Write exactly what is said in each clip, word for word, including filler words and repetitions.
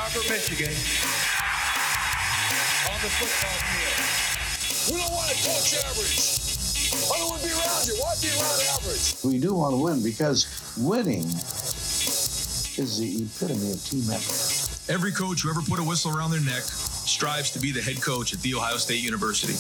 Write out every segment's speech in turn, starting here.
Arbor, Michigan, on the football field. We don't want to coach average. I don't want to be around you. Why be around average? We do want to win because winning is the epitome of team effort. Every coach who ever put a whistle around their neck strives to be the head coach at The Ohio State University.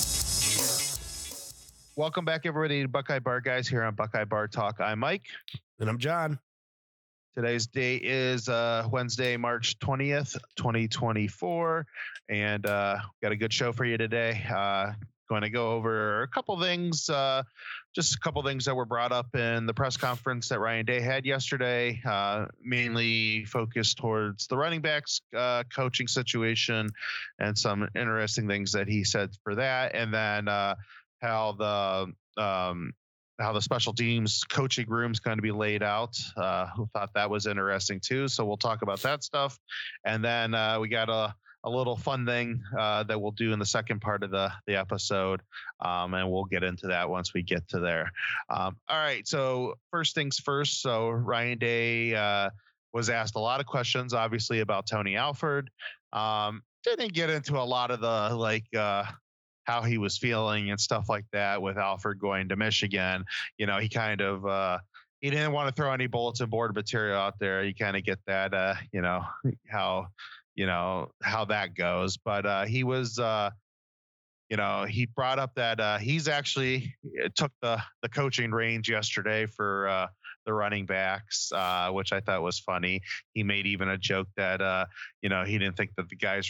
Welcome back, everybody, to Buckeye Bar Guys here on Buckeye Bar Talk. I'm Mike. And I'm John. Today's date is uh, Wednesday, March twentieth, twenty twenty-four. And uh, got a good show for you today. Uh, going to go over a couple things, uh, just a couple things that were brought up in the press conference that Ryan Day had yesterday, uh, mainly focused towards the running backs uh, coaching situation and some interesting things that he said for that. And then uh, how the um, how the special teams coaching room is going to be laid out. Uh, who thought that was interesting too. So we'll talk about that stuff. And then uh, we got a, a little fun thing uh, that we'll do in the second part of the, the episode. Um, and we'll get into that once we get to there. Um, all right. So first things first. So Ryan Day uh, was asked a lot of questions, obviously, about Tony Alford. Um, didn't get into a lot of the like, uh, how he was feeling and stuff like that with Alford going to Michigan. You know, he kind of, uh, he didn't want to throw any bulletin board material out there. You kind of get that, uh, you know, how, you know, how that goes. But uh, he was, uh, you know, he brought up that uh, he's actually took the, the coaching range yesterday for uh, the running backs, uh, which I thought was funny. He made even a joke that, uh, you know, he didn't think that the guys,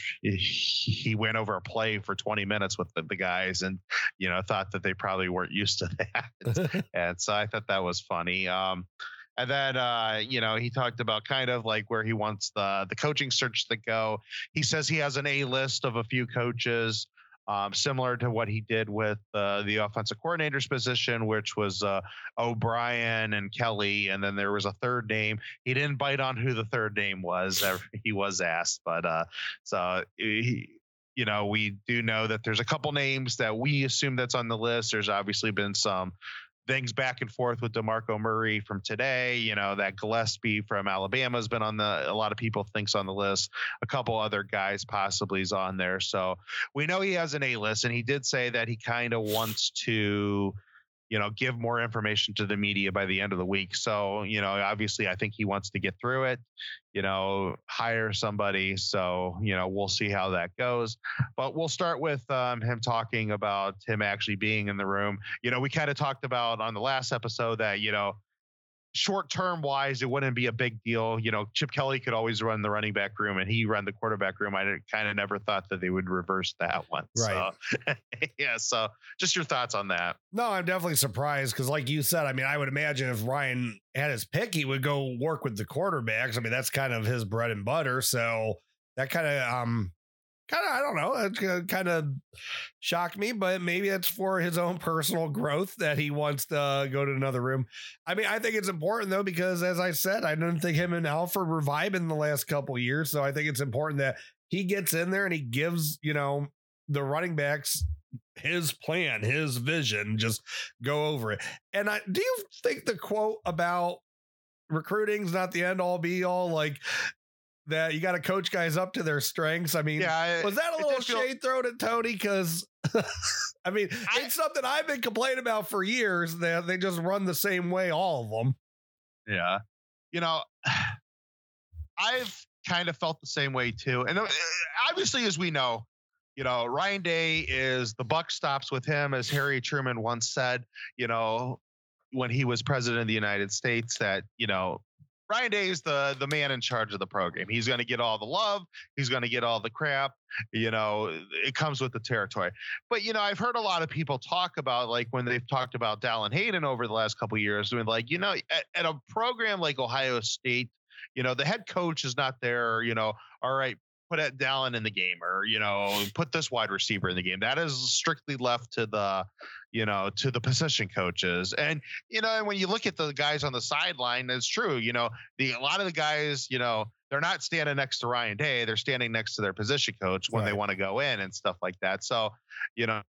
he went over a play for twenty minutes with the, the guys and, you know, thought that they probably weren't used to that. And so I thought that was funny. Um, and then, uh, you know, he talked about kind of like where he wants the, the coaching search to go. He says he has an A list of a few coaches. Um, similar to what he did with uh, the offensive coordinator's position, which was uh, O'Brien and Kelly. And then there was a third name. He didn't bite on who the third name was. He was asked. But uh, so, he, you know, we do know that there's a couple names that we assume that's on the list. There's obviously been some things back and forth with DeMarco Murray from today, you know, that Gillespie from Alabama has been on the, a lot of people thinks on the list, a couple other guys possibly is on there. So we know he has an A list, and he did say that he kind of wants to, you know, give more information to the media by the end of the week. So, you know, obviously I think he wants to get through it, you know, hire somebody. So, you know, we'll see how that goes, but we'll start with um, him talking about him actually being in the room. You know, we kind of talked about on the last episode that, you know, short term wise, it wouldn't be a big deal. You know, Chip Kelly could always run the running back room and he run the quarterback room. I kind of never thought that they would reverse that one. Right. So, yeah. So just your thoughts on that. No, I'm definitely surprised because like you said, I mean, I would imagine if Ryan had his pick, he would go work with the quarterbacks. I mean, that's kind of his bread and butter. So that kind of, um, kind of, I don't know, it kind of shocked me, but maybe it's for his own personal growth that he wants to go to another room. I mean, I think it's important though, because as I said, I didn't think him and Alford were vibing the last couple of years. So I think it's important that he gets in there and he gives, you know, the running backs his plan, his vision, just go over it. And I, do you think the quote about recruiting's not the end all be all, like, that you got to coach guys up to their strengths? I mean, yeah, was that a little feel- shade thrown at Tony? Because I mean, I, it's something I've been complaining about for years, that they just run the same way, all of them. Yeah. You know, I've kind of felt the same way too. And obviously, as we know, you know, Ryan Day is the buck stops with him, as Harry Truman once said, you know, when he was president of the United States, that, you know, Ryan Day is the, the man in charge of the program. He's going to get all the love. He's going to get all the crap. You know, it comes with the territory. But, you know, I've heard a lot of people talk about, like, when they've talked about Dallin Hayden over the last couple of years, doing like, you know, at, at a program like Ohio State, you know, the head coach is not there, you know, all right, put that Dallin in the game, or, you know, put this wide receiver in the game. That is strictly left to the, you know, to the position coaches. And, you know, and when you look at the guys on the sideline, it's true, you know, the, a lot of the guys, you know, they're not standing next to Ryan Day. They're standing next to their position coach when right. they want to go in and stuff like that. So, you know,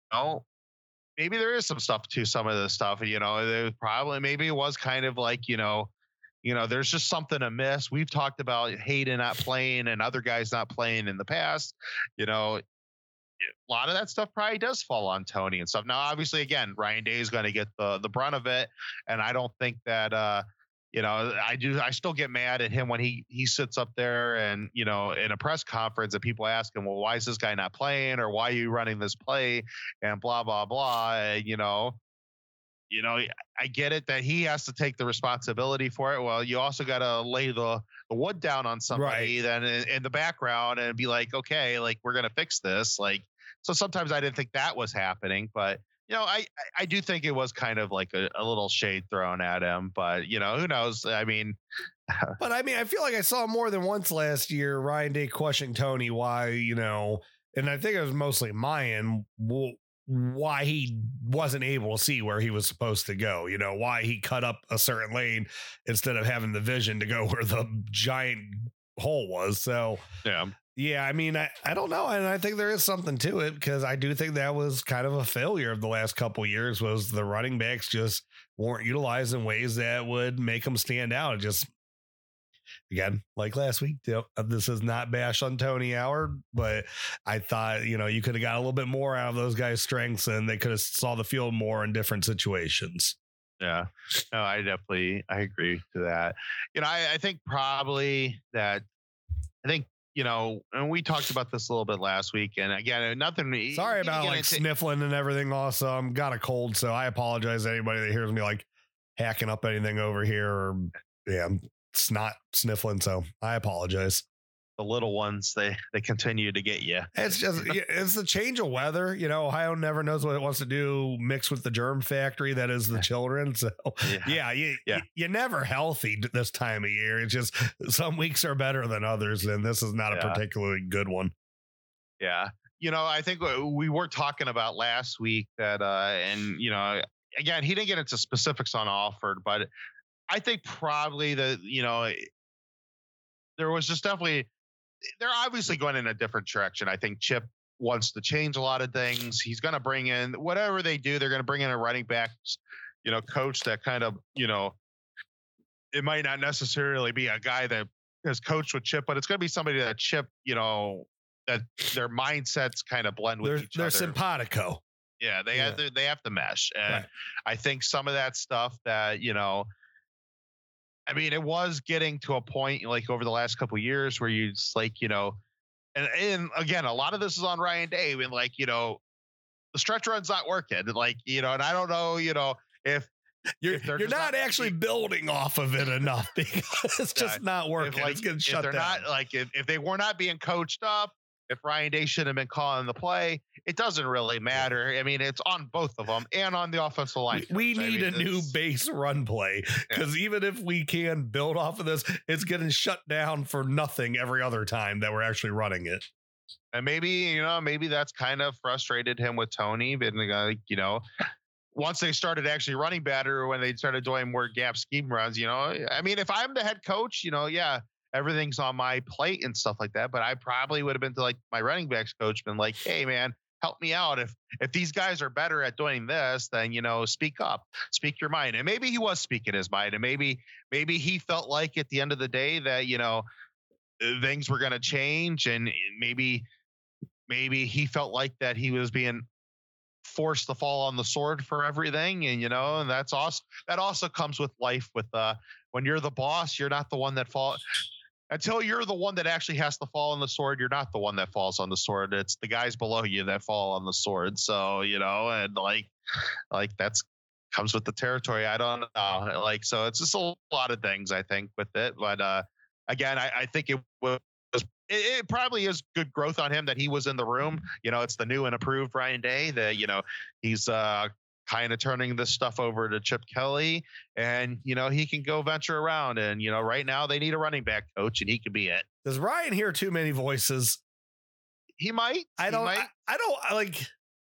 maybe there is some stuff to some of this stuff, you know, there was probably, maybe it was kind of like, you know, you know, there's just something amiss. We've talked about Hayden not playing and other guys not playing in the past. You know, a lot of that stuff probably does fall on Tony and stuff. Now, obviously, again, Ryan Day is going to get the the brunt of it, and I don't think that. Uh, You know, I do. I still get mad at him when he he sits up there and, you know, in a press conference and people ask him, well, why is this guy not playing, or why are you running this play, and blah blah blah. And, you know, you know, I get it that he has to take the responsibility for it. Well, you also got to lay the the wood down on somebody Right. then in, in the background and be like, okay, like we're gonna fix this. Like, so sometimes I didn't think that was happening, but. You know, I, I do think it was kind of like a, a little shade thrown at him, but, you know, who knows? I mean, But I mean, I feel like I saw more than once last year Ryan Day questioning Tony why, you know, and I think it was mostly Mayan, wh- why he wasn't able to see where he was supposed to go, you know, why he cut up a certain lane instead of having the vision to go where the giant hole was. So, yeah. Yeah, I mean, I, I don't know. And I think there is something to it because I do think that was kind of a failure of the last couple of years was the running backs just weren't utilized in ways that would make them stand out. Just, again, like last week, you know, this is not bash on Tony Howard, but I thought, you know, you could have got a little bit more out of those guys' strengths and they could have saw the field more in different situations. Yeah, no, I definitely, I agree to that. You know, I, I think probably that, I think, you know, and we talked about this a little bit last week, and again, nothing. Sorry you can about get like into- sniffling and everything. Also, I'm got a cold, so I apologize to anybody that hears me like hacking up anything over here or yeah, I'm snot sniffling. So I apologize. the little ones, they they continue to get you. It's just yeah, it's the change of weather. You know, Ohio never knows what it wants to do mixed with the germ factory that is the children. So Yeah. yeah, you, Yeah. you you're never healthy this time of year. It's just some weeks are better than others, and this is not a Yeah. particularly good one. Yeah. You know, I think we were talking about last week that, uh, and, you know, again, he didn't get into specifics on Alford, but I think probably the, you know, there was just definitely, they're obviously going in a different direction. I think Chip wants to change a lot of things. He's going to bring in, whatever they do, they're going to bring in a running back, you know, coach that kind of, you know, it might not necessarily be a guy that has coached with Chip, but it's going to be somebody that Chip, you know, that their mindsets kind of blend with They're each they're other. simpatico. Yeah, they Yeah. have to, they have to mesh, and Right. I think some of that stuff that, you know, I mean, it was getting to a point like over the last couple of years where you just like, you know, and and again, a lot of this is on Ryan Day, and like, you know, the stretch run's not working, like, you know, and I don't know, you know, if You're, if they're you're just not, not actually building off of it enough because it's just not if working. like It's getting if shut they're down. not like if, if they were not being coached up, if Ryan Day should have been calling the play, it doesn't really matter. I mean, it's on both of them and on the offensive line. We coach. I need mean, a new it's- base run play because even if we can build off of this, it's getting shut down for nothing every other time that we're actually running it. And maybe, you know, maybe that's kind of frustrated him with Tony. But, like, you know, once they started actually running better, when they started doing more gap scheme runs, you know, I mean, if I'm the head coach, you know, yeah, everything's on my plate and stuff like that. But I probably would have been to like my running backs coach, been like, hey, man, help me out. If if these guys are better at doing this, then, you know, speak up, speak your mind. And maybe he was speaking his mind. And maybe maybe he felt like at the end of the day that, you know, things were going to change. And maybe maybe he felt like that he was being forced to fall on the sword for everything. And, you know, and that's also, that also comes with life with, uh, when you're the boss, you're not the one that fall until you're the one that actually has to fall on the sword. You're not the one that falls on the sword. It's the guys below you that fall on the sword. So, you know, and like, like that's comes with the territory. I don't know. Like, so it's just a lot of things I think with it. But, uh, again, I, I think it was, it, it probably is good growth on him that he was in the room. You know, it's the new and approved Ryan Day that, you know, he's uh, kind of turning this stuff over to Chip Kelly, and, you know, he can go venture around. And, you know, right now they need a running back coach, and he could be it. Does Ryan hear too many voices? He might. I He don't, might. I, I don't I like,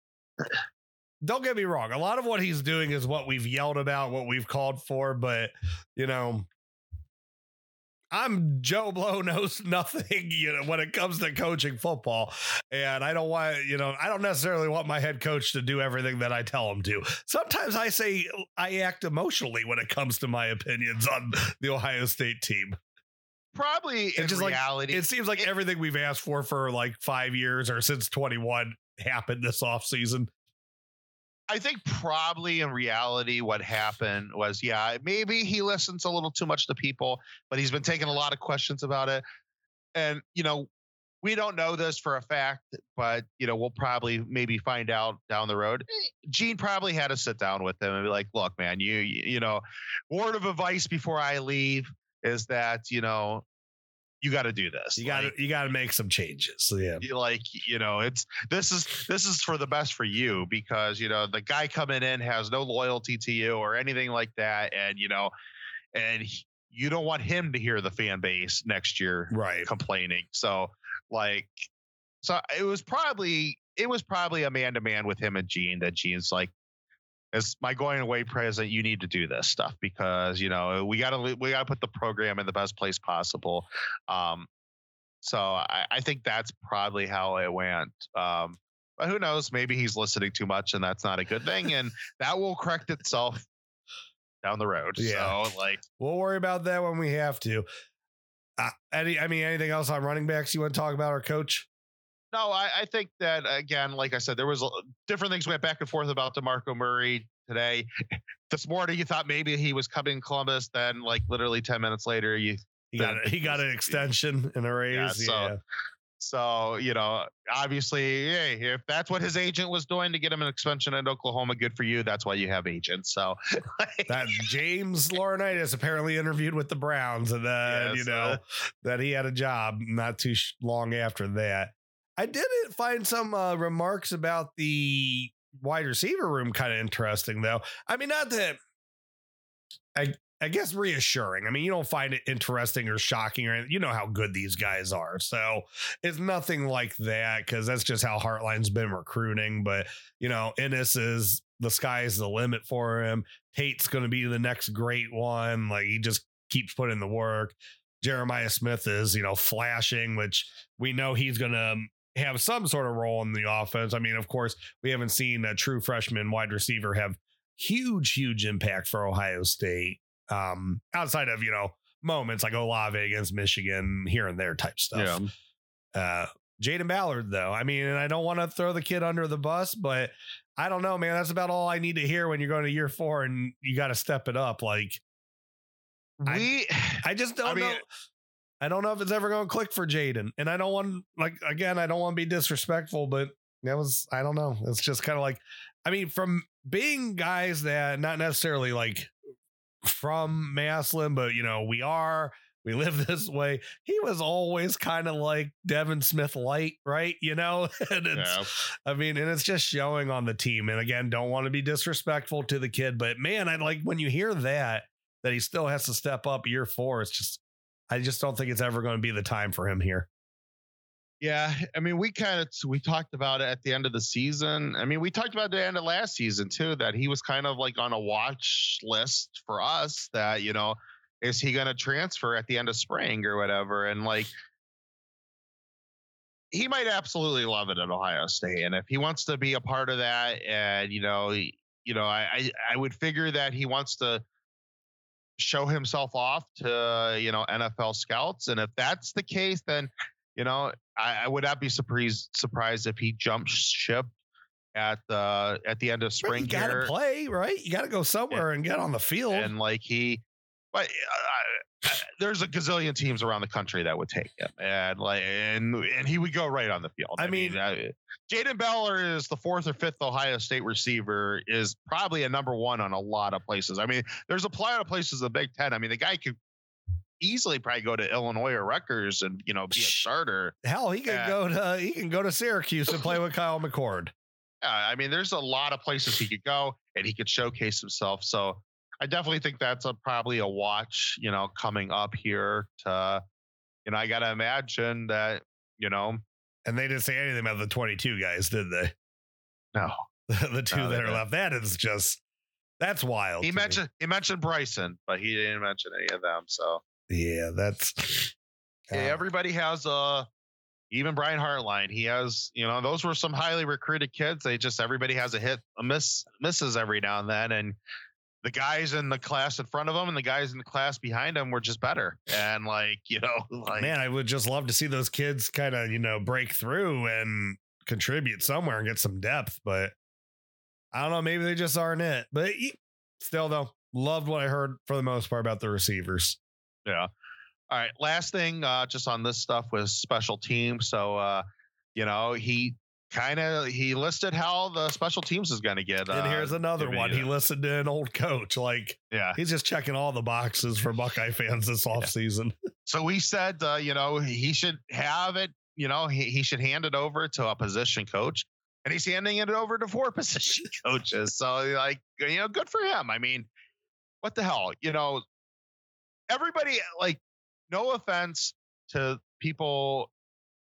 don't get me wrong. A lot of what he's doing is what we've yelled about, what we've called for, but you know, I'm Joe Blow knows nothing, you know, when it comes to coaching football. And I don't want, you know, I don't necessarily want my head coach to do everything that I tell him to. Sometimes I say I act emotionally when it comes to my opinions on the Ohio State team. Probably in just reality, like, it seems like it, everything we've asked for for like five years or since twenty-one happened this offseason. I think probably in reality what happened was, yeah, maybe he listens a little too much to people, but he's been taking a lot of questions about it. And, you know, we don't know this for a fact, but, you know, we'll probably maybe find out down the road. Gene probably had to sit down with him and be like, look, man, you, you, you know, word of advice before I leave is that, you know, you got to do this. You got to, like, you got to make some changes. So, yeah. You like, you know, it's, this is, this is for the best for you because, you know, the guy coming in has no loyalty to you or anything like that. And, you know, and he, you don't want him to hear the fan base next year right. complaining. So like, so it was probably, it was probably a man to man with him and Gene that Gene's like, as my going away present, you need to do this stuff because, you know, we got to we got to put the program in the best place possible. Um, so I, I think that's probably how it went. Um, but who knows? Maybe he's listening too much and that's not a good thing. And that will correct itself down the road. Yeah. So like, we'll worry about that when we have to. Uh, any, I mean, anything else on running backs you want to talk about, our coach? No, I, I think that, again, like I said, there was a, different things went back and forth about DeMarco Murray today. This morning, you thought maybe he was coming to Columbus. Then, like, literally ten minutes later, you he got, a, he got an extension and a raise. Yeah, so, yeah. so, you know, obviously, hey, if that's what his agent was doing to get him an extension in Oklahoma, good for you. That's why you have agents. So that James Laurinaitis apparently interviewed with the Browns and then, yes, you know, uh, that he had a job not too long after that. I did find some uh, remarks about the wide receiver room kind of interesting, though. I mean, not that I, I guess reassuring. I mean, you don't find it interesting or shocking or anything. You know how good these guys are. So it's nothing like that because that's just how Heartline's been recruiting. But, you know, Ennis is the sky's the limit for him. Tate's going to be the next great one. Like he just keeps putting the work. Jeremiah Smith is, you know, flashing, which we know he's going to have some sort of role in the offense. I mean, of course, we haven't seen a true freshman wide receiver have huge, huge impact for Ohio State um, outside of, you know, moments like Olave against Michigan here and there type stuff. Yeah. Uh, Jaden Ballard, though, I mean, and I don't want to throw the kid under the bus, but I don't know, man. That's about all I need to hear when you're going to year four and you got to step it up. Like, we, I, I just don't I mean, know. I don't know if it's ever going to click for Jaden. And I don't want, like, again, I don't want to be disrespectful, but that was, I don't know. It's just kind of like, I mean, from being guys that not necessarily like from Massillon, but, you know, we are, we live this way. He was always kind of like Devin Smith light, right? You know, and it's, yeah. I mean, and it's just showing on the team. And again, don't want to be disrespectful to the kid, but man, I like when you hear that, that he still has to step up year four. It's just, I just don't think it's ever going to be the time for him here. Yeah. I mean, we kind of, we talked about it at the end of the season. I mean, we talked about the end of last season too, that he was kind of like on a watch list for us that, you know, is he going to transfer at the end of spring or whatever? And like, he might absolutely love it at Ohio State. And if he wants to be a part of that and, you know, he, you know, I, I, I would figure that he wants to show himself off to, you know, N F L scouts. And if that's the case, then, you know, I, I would not be surprised surprised if he jumps ship at the at the end of spring. You got to play, right? You got to go somewhere and, and get on the field. And like he, but uh, there's a gazillion teams around the country that would take him, and like and and he would go right on the field. I, I mean, mean uh, Jaden Ballard is the fourth or fifth Ohio State receiver, is probably a number one on a lot of places. I mean, there's a lot of places in the Big Ten. I mean, the guy could easily probably go to Illinois or Rutgers and, you know, be a starter. Hell, he can uh, go to he can go to Syracuse and play with Kyle McCord. Yeah, I mean, there's a lot of places he could go and he could showcase himself. So I definitely think that's a, probably a watch, you know, coming up here to, you know, I got to imagine that, you know. And they didn't say anything about the twenty-two guys, did they? No. the two no, that are left. That is just, that's wild. He mentioned, me. he mentioned Bryson, but he didn't mention any of them. So Yeah, that's Yeah, everybody has uh even Brian Hartline. He has, you know, those were some highly recruited kids. They just everybody has a hit, a miss, misses every now and then, and the guys in the class in front of them and the guys in the class behind them were just better. And like, you know, like man, I would just love to see those kids kind of, you know, break through and contribute somewhere and get some depth. But I don't know, maybe they just aren't it. But still, though, loved what I heard for the most part about the receivers. Yeah. All right. Last thing, uh, just on this stuff was special teams. So, uh, you know, he kind of he listed how the special teams is going to get. And uh, here's another one. He listed an old coach. Like, yeah, he's just checking all the boxes for Buckeye fans this offseason. Yeah. So we said, uh, you know, he should have it. You know, he, he should hand it over to a position coach, and he's handing it over to four position coaches. So, like, you know, good for him. I mean, what the hell? You know, everybody, like, no offense to people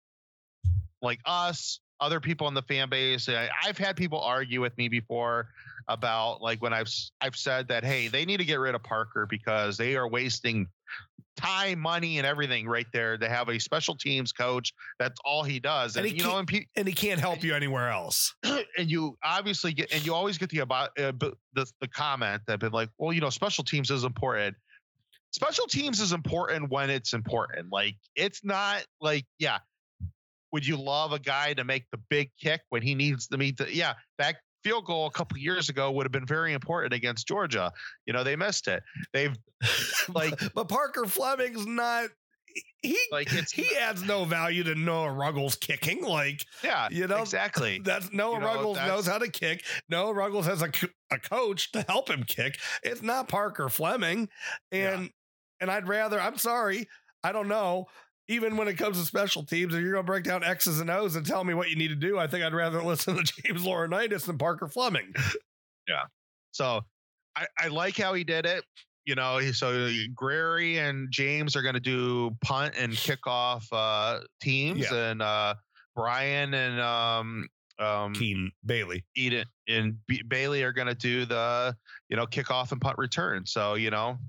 like us, other people in the fan base. I, I've had people argue with me before about like when I've I've said that, hey, they need to get rid of Parker because they are wasting time, money, and everything right there to have a special teams coach. That's all he does. And, and he you know, and, pe- and he can't help you anywhere else. And you obviously get, and you always get the about uh, the the comment that been like, well, you know, special teams is important. Special teams is important when it's important. Like, it's not like, yeah. Would you love a guy to make the big kick when he needs to meet the, yeah, that field goal a couple of years ago would have been very important against Georgia. You know, they missed it. They've like, but Parker Fleming's not, he, like it's, he adds no value to Noah Ruggles kicking. Like, yeah, you know, exactly. That's Noah you know, Ruggles that's, knows how to kick. Noah Ruggles has a, a coach to help him kick. It's not Parker Fleming. And, yeah. and I'd rather, I'm sorry, I don't know. Even when it comes to special teams, and you're going to break down X's and O's and tell me what you need to do, I think I'd rather listen to James Laurinaitis than Parker Fleming. Yeah. So I, I like how he did it. You know, so Grary and James are going to do punt and kickoff uh, teams, yeah. and uh, Brian and um, um, Keen Bailey, Eden and B- Bailey are going to do the, you know, kickoff and punt return. So, you know,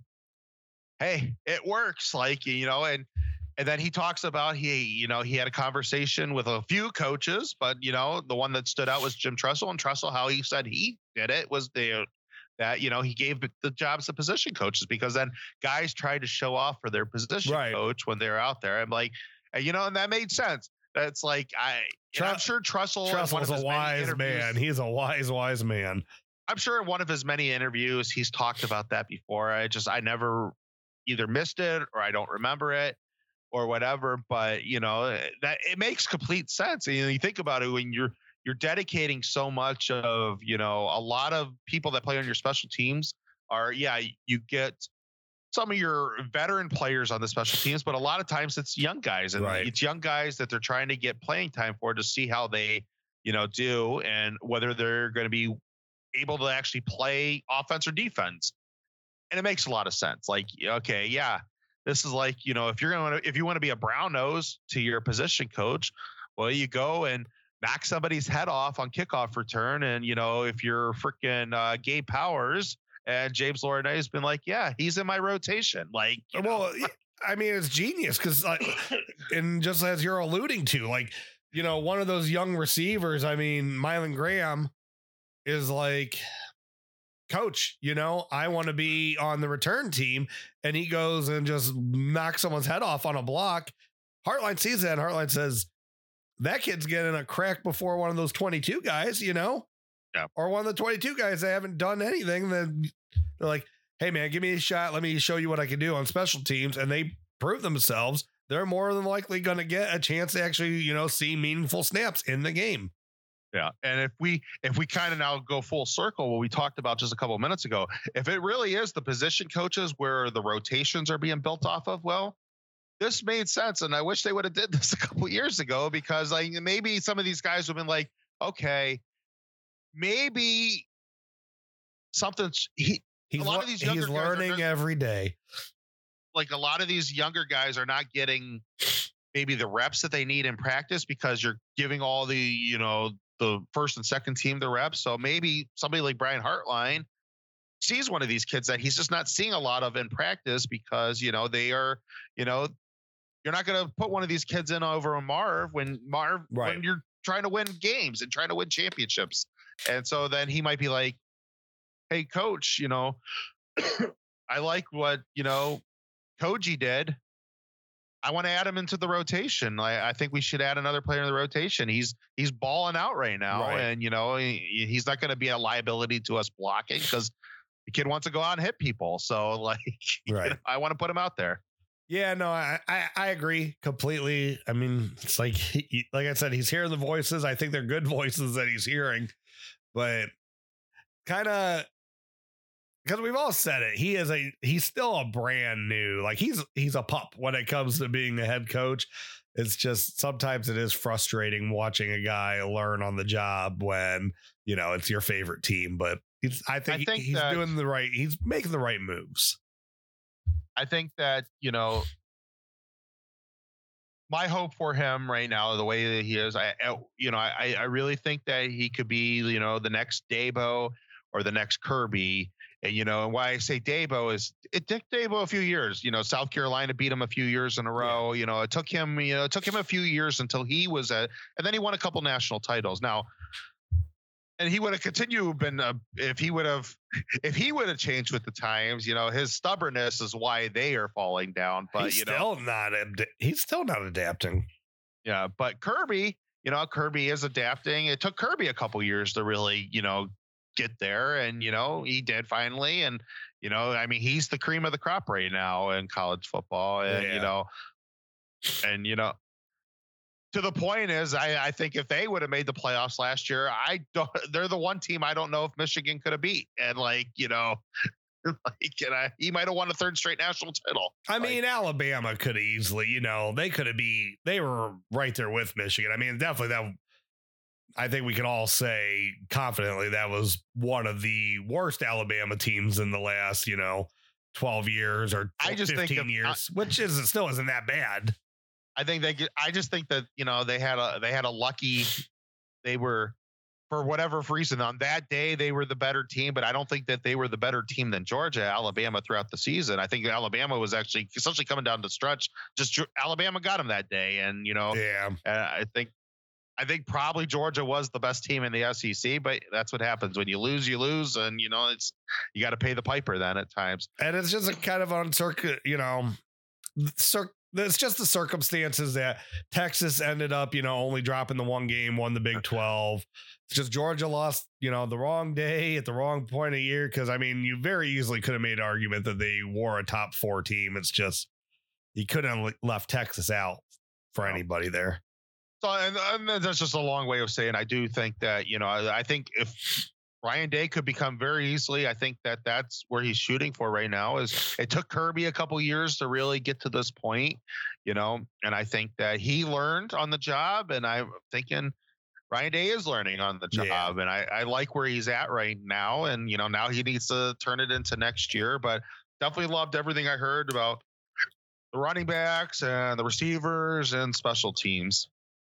hey, it works. Like, you know, and. And then he talks about he, you know, he had a conversation with a few coaches, but, you know, the one that stood out was Jim Tressel. And Tressel, how he said he did it was the, that, you know, he gave the jobs to position coaches because then guys tried to show off for their position right. coach when they're out there. I'm like, you know, and that made sense. That's like, I, Tr- I'm sure Tressel. Tressel's a wise man. He's a wise, wise man. I'm sure in one of his many interviews, he's talked about that before. I just, I never either missed it or I don't remember it. Or whatever, but you know that it makes complete sense. And you, know, you think about it when you're you're dedicating so much of you know a lot of people that play on your special teams are yeah you get some of your veteran players on the special teams, but a lot of times it's young guys and right. it's young guys that they're trying to get playing time for to see how they you know do and whether they're going to be able to actually play offense or defense. And it makes a lot of sense. Like okay, yeah. This is like, you know, if you're going to, if you want to be a brown nose to your position coach, well, you go and knock somebody's head off on kickoff return. And, you know, if you're freaking uh, Gabe Powers and James Laurinaitis has been like, yeah, he's in my rotation. Like, you know. Well, I mean, it's genius because, like, and just as you're alluding to, like, you know, one of those young receivers, I mean, Mylan Graham is like, coach, you know, I want to be on the return team. And he goes and just knocks someone's head off on a block. Hartline sees that. And Hartline says, that kid's getting a crack before one of those twenty-two guys, you know, yeah. or one of the twenty-two guys that haven't done anything. Then they're like, hey, man, give me a shot. Let me show you what I can do on special teams. And they prove themselves. They're more than likely going to get a chance to actually, you know, see meaningful snaps in the game. Yeah. And if we if we kind of now go full circle, what we talked about just a couple of minutes ago, if it really is the position coaches where the rotations are being built off of, well, this made sense. And I wish they would have did this a couple of years ago because like maybe some of these guys would have been like, okay, maybe something's he he's, a lot of these younger he's guys learning are, every day. Like a lot of these younger guys are not getting maybe the reps that they need in practice because you're giving all the, you know, the first and second team the reps. So maybe somebody like Brian Hartline sees one of these kids that he's just not seeing a lot of in practice because, you know, they are, you know, you're not going to put one of these kids in over a Marv when Marv, Right. when you're trying to win games and trying to win championships. And so then he might be like, hey, coach, you know, I like what, you know, Koji did. I want to add him into the rotation. I, I think we should add another player in the rotation. He's he's balling out right now, Right. and you know he, he's not going to be a liability to us blocking because the kid wants to go out and hit people. So like, Right. you know, I want to put him out there. Yeah, no, I, I, I agree completely. I mean, it's like, he, like I said, he's hearing the voices. I think they're good voices that he's hearing, but kind of, because we've all said it, he is a, he's still a brand new, like he's, he's a pup when it comes to being a head coach. It's just, sometimes it is frustrating watching a guy learn on the job when, you know, it's your favorite team, but it's, I think, I think he's that- doing the right, he's making the right moves. I think that, you know, my hope for him right now, the way that he is, I, I you know, I, I really think that he could be, you know, the next Dabo or the next Kirby. And, you know, and why I say Dabo is it took Dabo a few years, you know, South Carolina beat him a few years in a row. You know, it took him, you know, it took him a few years until he was a, and then he won a couple national titles. Now, and he would have continued been uh, if he would have if he would have changed with the times, you know, his stubbornness is why they are falling down. But he's you know, still not, ad- he's still not adapting. yeah. But Kirby, you know, Kirby is adapting. It took Kirby a couple years to really, you know, get there, and you know, he did finally. And you know, I mean, he's the cream of the crop right now in college football, and Yeah. you know, and you know. To the point is, I, I think if they would have made the playoffs last year, I don't. They're the one team I don't know if Michigan could have beat, and like you know, like and I, he might have won a third straight national title. I Like, mean, Alabama could have easily, you know, they could have be, they were right there with Michigan. I mean, definitely that, I think we can all say confidently that was one of the worst Alabama teams in the last, you know, twelve years or I just think fifteen if- years, which is still isn't that bad. I think they. get- I just think that you know they had a they had a lucky. They were, for whatever reason, on that day they were the better team, but I don't think that they were the better team than Georgia, Alabama throughout the season. I think Alabama was actually essentially coming down the stretch. Just Ge- Alabama got them that day, and you know, Yeah. uh, I think. I think probably Georgia was the best team in the S E C, but that's what happens when you lose, you lose, and you know it's you got to pay the piper then at times. And it's just a kind of uncirc, you know, cir- it's just the circumstances that Texas ended up, you know, only dropping the one game, won the Big twelve. It's just Georgia lost, you know, the wrong day at the wrong point of year. Cause I mean, you very easily could have made an argument that they were a top four team. It's just, you couldn't have left Texas out for No. anybody there. So, and, and that's just a long way of saying I do think that, you know, I, I think if Ryan Day could become very easily, I think that that's where he's shooting for right now. Is it took Kirby a couple years to really get to this point, you know, and I think that he learned on the job, and I'm thinking Ryan Day is learning on the job, Yeah. and I, I like where he's at right now, and you know now he needs to turn it into next year. But definitely loved everything I heard about the running backs and the receivers and special teams.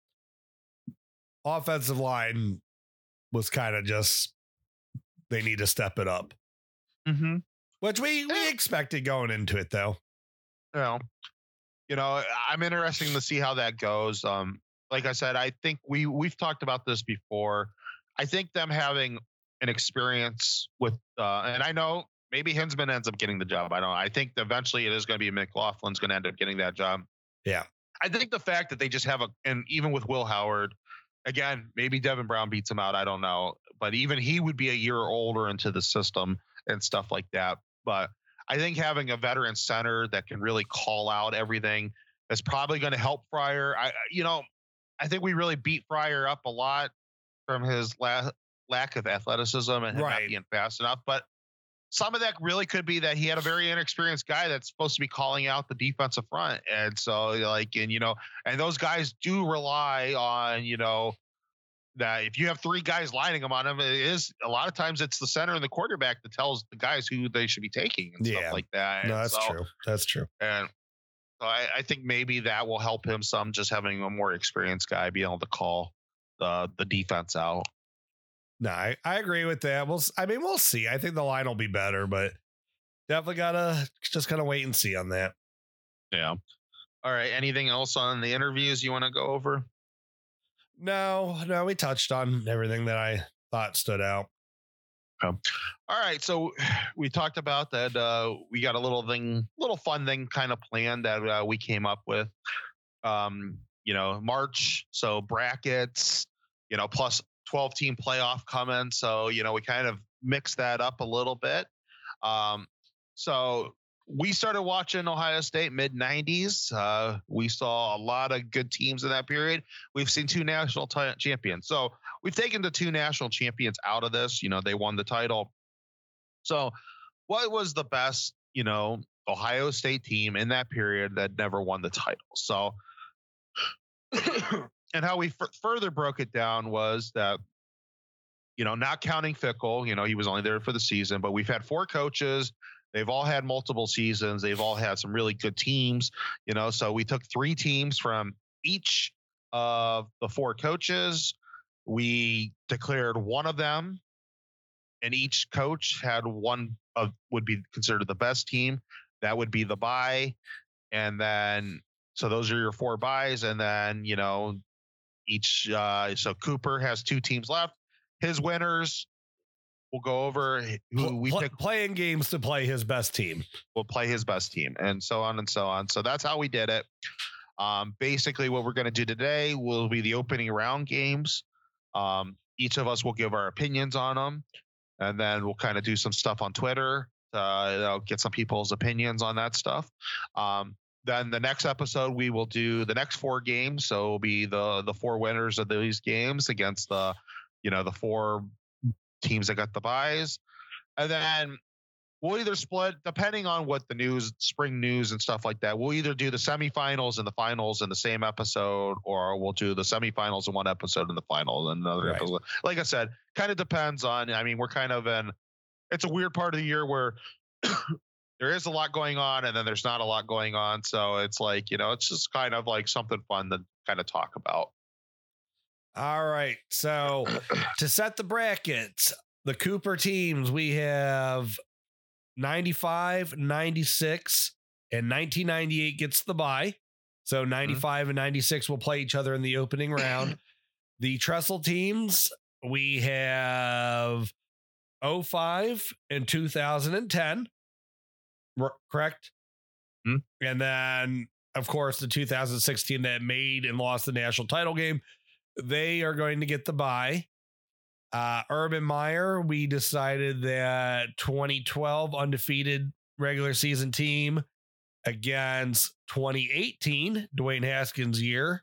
Offensive line was kind of just, they need to step it up, Mm-hmm. which we, we expected going into it though. You know, you know, I'm interested to see how that goes. Um, like I said, I think we we've talked about this before. I think them having an experience with, uh, and I know maybe Hinsman ends up getting the job. I don't know. I think eventually it is going to be McLaughlin's going to end up getting that job. Yeah. I think the fact that they just have a, and even with Will Howard, again, maybe Devin Brown beats him out. I don't know, but even he would be a year older into the system and stuff like that. But I think having a veteran center that can really call out everything is probably going to help Fryer. I, you know, I think we really beat Fryer up a lot from his la- lack of athleticism and him Right. not being fast enough. But some of that really could be that he had a very inexperienced guy that's supposed to be calling out the defensive front. And so like, and, you know, and those guys do rely on, you know, that if you have three guys lining them on him, it is a lot of times it's the center and the quarterback that tells the guys who they should be taking and Yeah. stuff like that. No, And that's so- true. That's true. And so I, I think maybe that will help him some, just having a more experienced guy be able to call the the defense out. No, I, I agree with that. We'll, s- I mean, we'll see. I think the line will be better, but definitely gotta just kind of wait and see on that. Yeah. All right. Anything else on the interviews you want to go over? No, no, we touched on everything that I thought stood out. All right. So we talked about that. Uh, we got a little thing, little fun thing kind of planned that uh, we came up with. Um, you know, March. So brackets, you know, plus twelve team playoff coming. So, you know, we kind of mixed that up a little bit. Um, so we started watching Ohio State mid nineties. Uh, we saw a lot of good teams in that period. We've seen two national t- champions. So we've taken the two national champions out of this. You know, they won the title. So what was the best, you know, Ohio State team in that period that never won the title? So, and how we f- further broke it down was that, you know, not counting Fickle, you know, he was only there for the season, but we've had four coaches. They've all had multiple seasons. They've all had some really good teams, you know, so we took three teams from each of the four coaches. We declared one of them, and each coach had one of would be considered the best team. That would be the bye. And then, so those are your four buys. And then, you know, each, uh, so Cooper has two teams left. His winners will go over who we Pl- pick. Playing games to play his best team. Will play his best team, and so on and so on. So that's how we did it. Um, basically, what we're going to do today will be the opening round games. Um, each of us will give our opinions on them, and then we'll kind of do some stuff on Twitter. Uh, you know, get some people's opinions on that stuff. Um, then the next episode, we will do the next four games. So it'll be the the four winners of these games against the, you know, the four teams that got the buys. And then we'll either split, depending on what the news, spring news and stuff like that. We'll either do the semifinals and the finals in the same episode, or we'll do the semifinals in one episode and the final in another Right. episode. Like I said, kind of depends on, I mean, we're kind of in, it's a weird part of the year where there is a lot going on and then there's not a lot going on. So it's like, you know, it's just kind of like something fun to kind of talk about. All right. So to set the brackets, the Cooper teams, we have ninety-five, ninety-six, and nineteen ninety-eight gets the bye. So ninety-five mm-hmm. and ninety-six will play each other in the opening round. The Trestle teams, we have oh five and two thousand ten. R- correct? Mm-hmm. And then, of course, the two thousand sixteen that made and lost the national title game. They are going to get the bye. Uh, Urban Meyer, we decided that twenty twelve undefeated regular season team against twenty eighteen, Dwayne Haskins' year,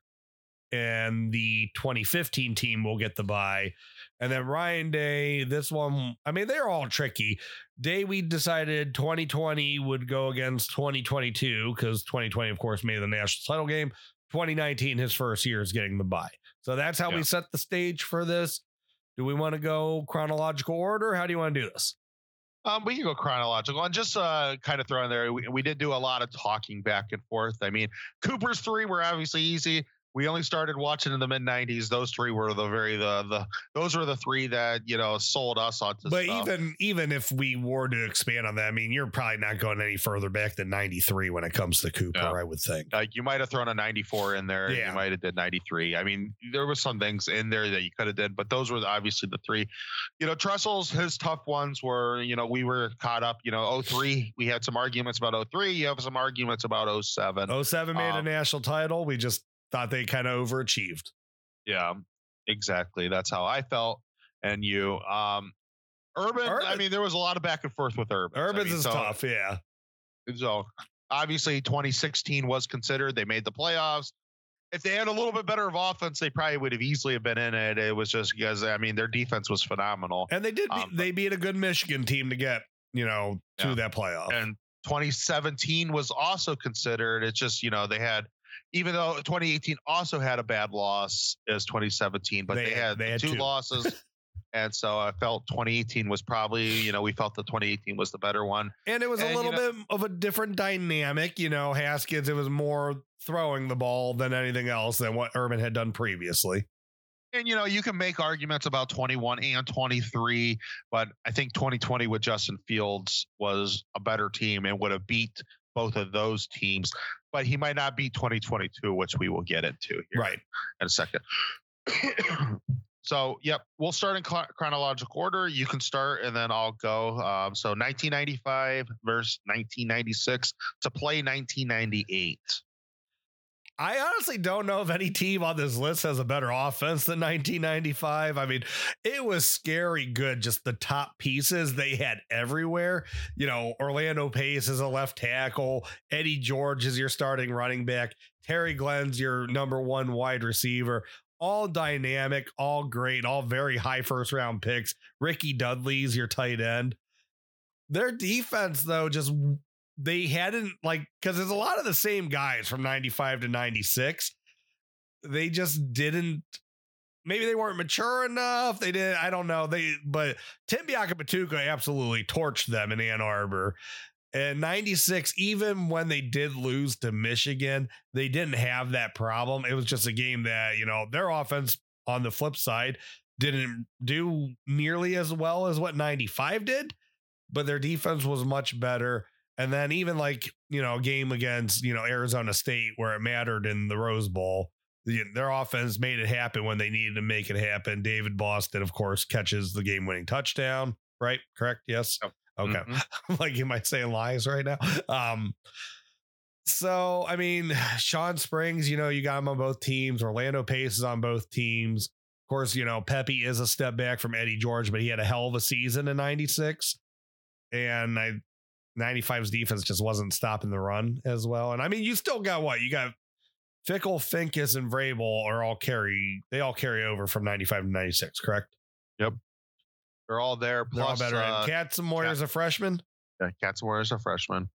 and the twenty fifteen team will get the bye. And then Ryan Day, this one, I mean, they're all tricky. Day, we decided twenty twenty would go against twenty twenty-two because twenty twenty, of course, made the national title game. twenty nineteen, his first year, is getting the bye. So that's how yeah. we set the stage for this. Do we want to go chronological order? How do you want to do this? Um, we can go chronological and just uh, kind of throw in there. We, we did do a lot of talking back and forth. I mean, Cooper's three were obviously easy. We only started watching in the mid nineties. Those three were the very the the those were the three that, you know, sold us onto. But stuff. even even if we were to expand on that, I mean, you're probably not going any further back than ninety-three when it comes to Cooper. Yeah. I would think. Like you might have thrown a ninety-four in there. Yeah. You might have did ninety-three. I mean, there was some things in there that you could have did, but those were obviously the three. You know, Trestle's his tough ones were, you know, we were caught up. You know, oh three, we had some arguments about oh three. You have some arguments about oh seven. oh seven made um, a national title. We just thought they kind of overachieved. Yeah, exactly. That's how I felt. And you, um, Urban, Urban, I mean, there was a lot of back and forth with Urban. Urban's I mean, is so, tough, yeah. So obviously twenty sixteen was considered. They made the playoffs. If they had a little bit better of offense, they probably would have easily have been in it. It was just because, I mean, their defense was phenomenal. And they did, um, they beat a good Michigan team to get, you know, to yeah. that playoff. And twenty seventeen was also considered. It's just, you know, they had, even though twenty eighteen also had a bad loss as twenty seventeen, but they, they had, they had two, two losses. And so I felt twenty eighteen was probably, you know, we felt that twenty eighteen was the better one. And it was and, a little you know, bit of a different dynamic. You know, Haskins, it was more throwing the ball than anything else than what Urban had done previously. And, you know, you can make arguments about twenty-one and twenty-three, but I think twenty twenty with Justin Fields was a better team and would have beat both of those teams. But he might not beat twenty twenty-two, which we will get into here Right. in a second. So, yep, we'll start in chron- chronological order. You can start, and then I'll go. Um, so nineteen ninety-five versus nineteen ninety-six to play nineteen ninety-eight. I honestly don't know if any team on this list has a better offense than nineteen ninety-five. I mean, it was scary good, just the top pieces they had everywhere. You know, Orlando Pace is a left tackle. Eddie George is your starting running back. Terry Glenn's your number one wide receiver. All dynamic, all great, all very high first round picks. Ricky Dudley's your tight end. Their defense, though, just they hadn't like because there's a lot of the same guys from ninety-five to ninety-six. They just didn't. Maybe they weren't mature enough. They did. I don't know. They but Tim Biakabatuka absolutely torched them in Ann Arbor. And ninety-six, even when they did lose to Michigan, they didn't have that problem. It was just a game that, you know, their offense on the flip side didn't do nearly as well as what ninety-five did, but their defense was much better. And then even like, you know, a game against, you know, Arizona State where it mattered in the Rose Bowl, the, their offense made it happen when they needed to make it happen. David Boston, of course, catches the game winning touchdown, right? Correct? Yes. Yep. Okay. Mm-hmm. Like, you might say lies right now. Um, so, I mean, Sean Springs, you know, you got him on both teams. Orlando Pace is on both teams. Of course, you know, Pepe is a step back from Eddie George, but he had a hell of a season in ninety-six. And I ninety-five's defense just wasn't stopping the run as well. And I mean, you still got what? You got Fickle, Finkus, and Vrabel are all carry, they all carry over from ninety-five to ninety-six, correct? Yep. They're all there. They're all Plus, better. uh, And Katzenmoyer is a freshman. yeah, Katzenmoyer is a freshman.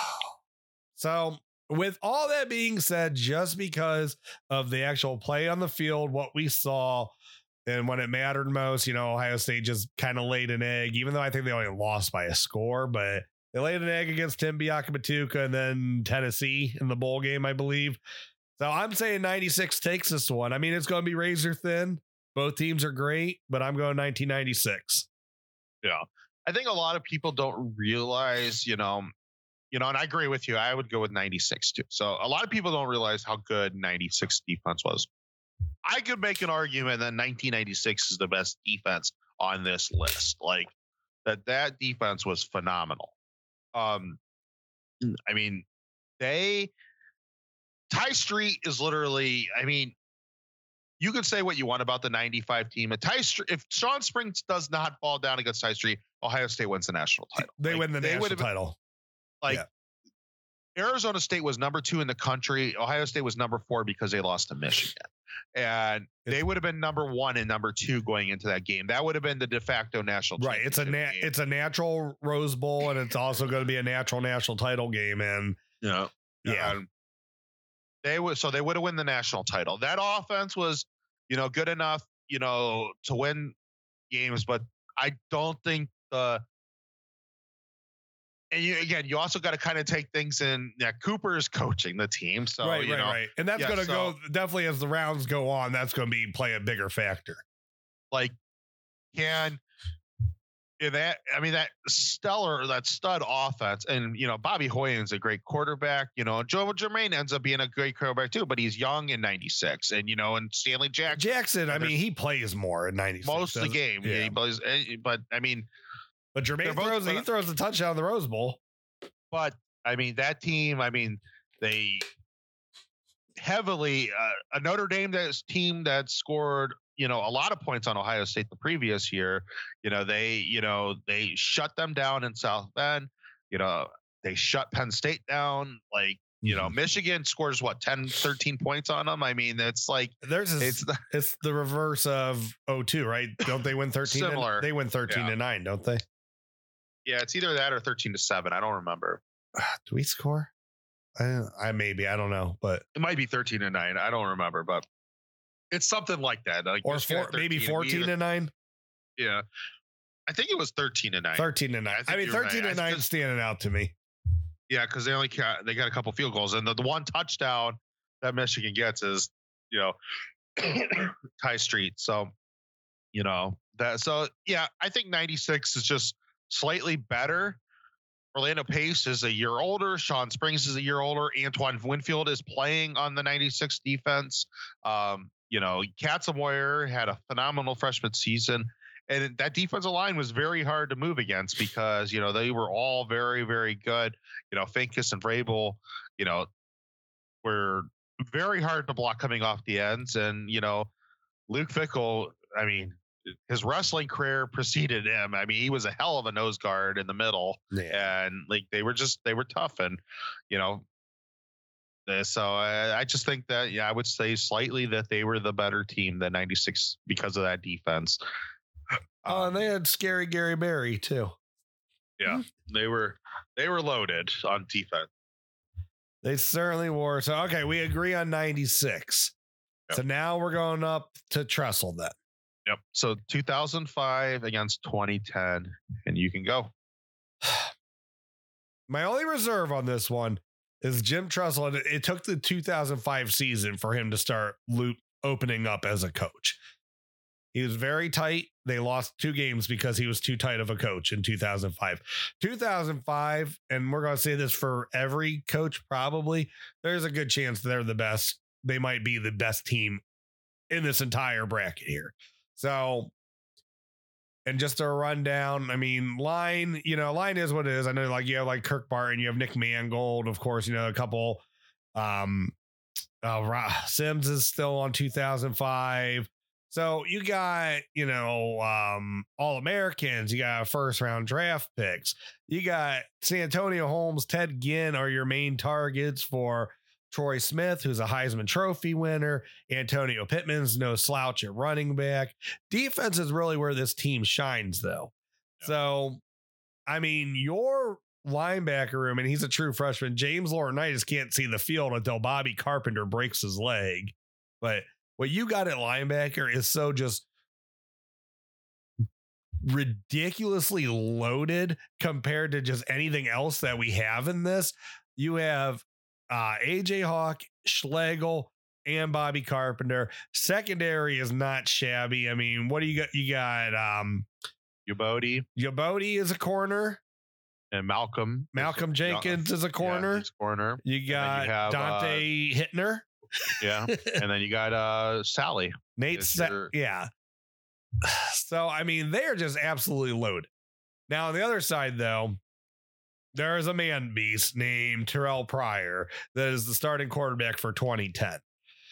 So, with all that being said, just because of the actual play on the field, what we saw, and when it mattered most, you know, Ohio State just kind of laid an egg, even though I think they only lost by a score, but they laid an egg against Tim Biakabatuka and then Tennessee in the bowl game, I believe. So I'm saying ninety-six takes this one. I mean, it's going to be razor thin. Both teams are great, but I'm going nineteen ninety-six. Yeah. I think a lot of people don't realize, you know, you know, and I agree with you. I would go with ninety-six too. So a lot of people don't realize how good ninety-six defense was. I could make an argument that nineteen ninety-six is the best defense on this list. Like that, that defense was phenomenal. Um, I mean, they, Ty Street is literally, I mean, you could say what you want about the ninety-five team. If, Ty, if Sean Springs does not fall down against Ty Street, Ohio State wins the national title. They like, win the they national title. Like Yeah. Arizona State was number two in the country. Ohio State was number four because they lost to Michigan. And they would have been number one and number two going into that game. That would have been the de facto national Right. It's a na- game. it's a natural Rose Bowl, and it's also going to be a natural national title game. And yeah. yeah. And they would so they would have won the national title. That offense was, you know, good enough, you know, to win games, but I don't think the and you again, you also got to kind of take things in. Yeah, Cooper's coaching the team, so right, you right, know, right. And that's yeah, going to so, go definitely as the rounds go on. That's going to be play a bigger factor. Like, can in that? I mean, that stellar, that stud offense, and you know, Bobby Hoyan's a great quarterback. You know, Joe Germain ends up being a great quarterback too, but he's young in ninety-six, and you know, and Stanley Jackson. Jackson, I mean, he plays more in ninety-six. Most of the game, yeah. yeah, he plays, but I mean. But Jermaine both, throws, but, he throws a touchdown in the Rose Bowl. But I mean, that team, I mean, they heavily, uh, a Notre Dame that's team that scored, you know, a lot of points on Ohio State the previous year. You know, they, you know, they shut them down in South Bend. You know, they shut Penn State down. Like, you know, Michigan scores what, ten, thirteen points on them. I mean, it's like, there's this, it's the, it's the reverse of oh two, right? Don't they win thirteen? Similar. And, they win thirteen Yeah. to nine, don't they? yeah, it's either that or thirteen to seven. I don't remember. Do we score? I, I maybe, I don't know, but It might be thirteen to nine. I don't remember, but it's something like that. Like or Michigan four, had maybe thirteen, fourteen we to either- nine, Yeah. I think it was thirteen to nine. thirteen to nine. I think I mean, you're thirteen right. to nine I- standing out to me. Yeah, because they only ca- they got a couple field goals, and the, the one touchdown that Michigan gets is, you know, High Street. So, you know, that, so yeah, I think ninety-six is just slightly better. Orlando Pace is a year older. Sean Springs is a year older. Antoine Winfield is playing on the ninety-six defense. Um, you know, Katzenmoyer had a phenomenal freshman season. And that defensive line was very hard to move against because, you know, they were all very, very good. You know, Finkus and Vrabel, you know, were very hard to block coming off the ends. And, you know, Luke Fickell, I mean, his wrestling career preceded him. I mean, he was a hell of a nose guard in the middle. Yeah. And like they were just, they were tough. And, you know, so I, I just think that, yeah, I would say slightly that they were the better team than ninety-six because of that defense. Oh, and they had scary Gary Berry too. Yeah, they were they were loaded on defense. They certainly were. So okay, we agree on ninety-six. Yep. So now we're going up to Tressel then. Yep. So two thousand five against twenty ten, and you can go. My only reserve on this one is Jim Tressel. And it took the two thousand five season for him to start loop opening up as a coach. He was very tight. They lost two games because he was too tight of a coach in two thousand five. two thousand five, and we're going to say this for every coach probably, there's a good chance they're the best. They might be the best team in this entire bracket here. So, and just a rundown, I mean, line, you know, line is what it is. I know, like, you have like Kirk Barton, you have Nick Mangold, of course, you know, a couple. Um, uh, Sims is still on two thousand five. So you got, you know, um, All-Americans, you got first round draft picks. You got Santonio Holmes, Ted Ginn are your main targets for Troy Smith, who's a Heisman Trophy winner. Antonio Pittman's no slouch at running back. Defense is really where this team shines, though. Yeah. So, I mean, your linebacker room, and he's a true freshman. James Laurinaitis can't see the field until Bobby Carpenter breaks his leg. But what you got at linebacker is so just ridiculously loaded compared to just anything else that we have in this. You have uh, A J Hawk, Schlegel, and Bobby Carpenter. Secondary is not shabby. I mean, what do you got? You got um, Yabodi. Yabodi is a corner. And Malcolm. Malcolm Jenkins is a corner. Yeah, he's corner. You got you have, Dante uh, Hittner. Yeah. And then you got uh Sally. Nate Sa- your- yeah. So I mean, they're just absolutely loaded. Now on the other side, though, there is a man beast named Terrell Pryor that is the starting quarterback for twenty ten.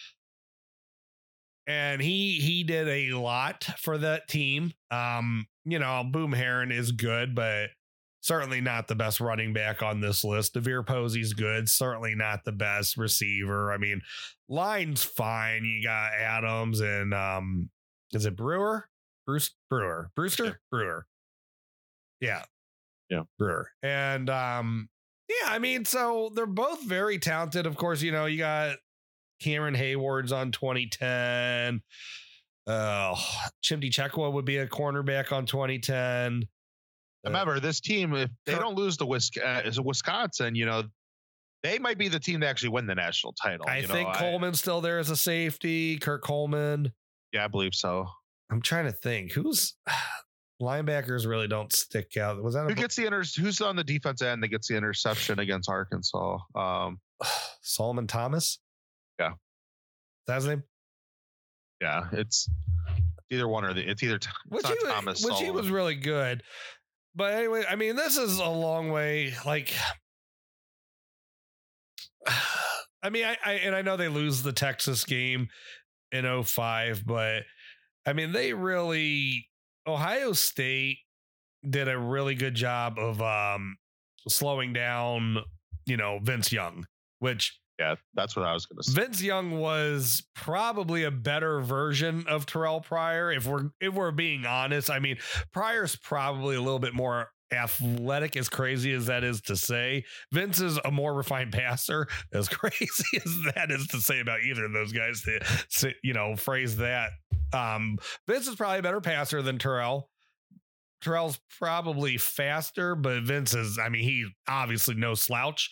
And he he did a lot for that team. Um, you know, Boom Heron is good, but certainly not the best running back on this list. Devere Posey's good. Certainly not the best receiver. I mean, line's fine. You got Adams and um, is it Brewer? Bruce Brewer. Brewster? Yeah. Brewer. Yeah. Yeah. Brewer. And um, yeah, I mean, so they're both very talented. Of course, you know, you got Cameron Hayward's on twenty ten. Uh, Chimdi Chekwa would be a cornerback on twenty ten. Remember, this team, if they don't lose to Wisconsin, you know, they might be the team to actually win the national title. I you think know, Coleman's I, still there as a safety. Kirk Coleman. Yeah, I believe so. I'm trying to think. Who's linebackers really don't stick out. Was that who gets the inter? Who's on the defense end that gets the interception against Arkansas? Um, Solomon Thomas. Yeah, that's his name. Yeah, it's either one or the. It's either which, it's he, Thomas, which he was really good. But anyway, I mean, this is a long way. Like, I mean, I, I and I know they lose the Texas game in oh five, but I mean, they really Ohio State did a really good job of um, slowing down, you know, Vince Young, which. Yeah, that's what I was going to say. Vince Young was probably a better version of Terrell Pryor. If we're if we're being honest, I mean, Pryor's probably a little bit more athletic, as crazy as that is to say. Vince is a more refined passer, as crazy as that is to say about either of those guys. To, you know, phrase that. Um, Vince is probably a better passer than Terrell. Terrell's probably faster, but Vince is. I mean, he obviously no slouch.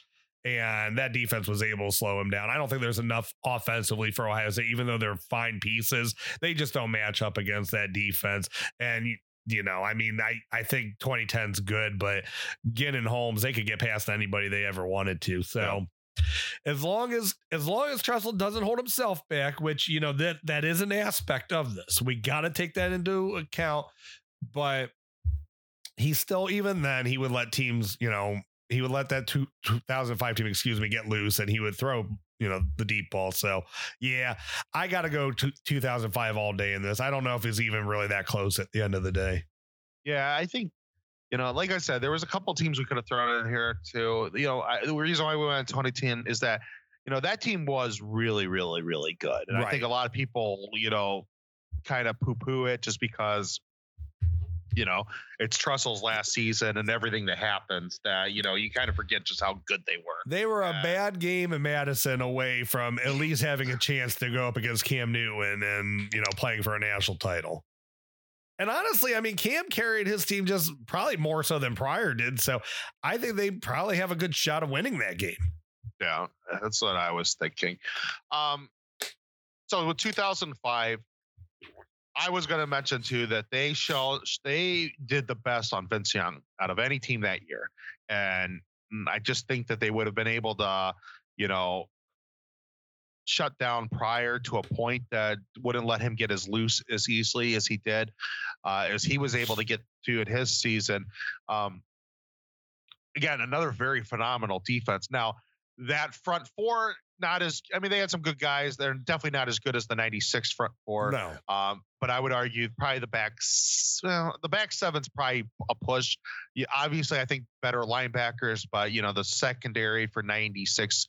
And that defense was able to slow him down. I don't think there's enough offensively for Ohio State, even though they're fine pieces. They just don't match up against that defense. And, you know, I mean, I, I think twenty ten's good, but Ginn and Holmes, they could get past anybody they ever wanted to. So yeah. As long as as long as Tressel doesn't hold himself back, which, you know, that that is an aspect of this. We got to take that into account. But he's still, even then, he would let teams, you know, he would let that two, two thousand five team, excuse me, get loose, and he would throw, you know, the deep ball. So, yeah, I got to go to two thousand five all day in this. I don't know if it's even really that close at the end of the day. Yeah, I think, you know, like I said, there was a couple teams we could have thrown in here too. You know, I, the reason why we went to twenty ten is that, you know, that team was really, really, really good. And right. I think a lot of people, you know, kind of poo-poo it just because, you know, it's Tressel's last season and everything that happens that, you know, you kind of forget just how good they were. They were a uh, bad game in Madison away from at least having a chance to go up against Cam Newton and, you know, playing for a national title. And honestly, I mean, Cam carried his team just probably more so than Pryor did. So I think they probably have a good shot of winning that game. Yeah, that's what I was thinking. Um, so with two thousand five, I was going to mention too that they show they did the best on Vince Young out of any team that year, and I just think that they would have been able to, you know, shut down Pryor to a point that wouldn't let him get as loose as easily as he did, uh, as he was able to get to in his season. Um, again, another very phenomenal defense. Now that front four, not as, I mean, they had some good guys. They're definitely not as good as the ninety-six front four. No. Um, but I would argue probably the back, well, the back seven's probably a push. Yeah, obviously, I think better linebackers, but you know, the secondary for ninety-six,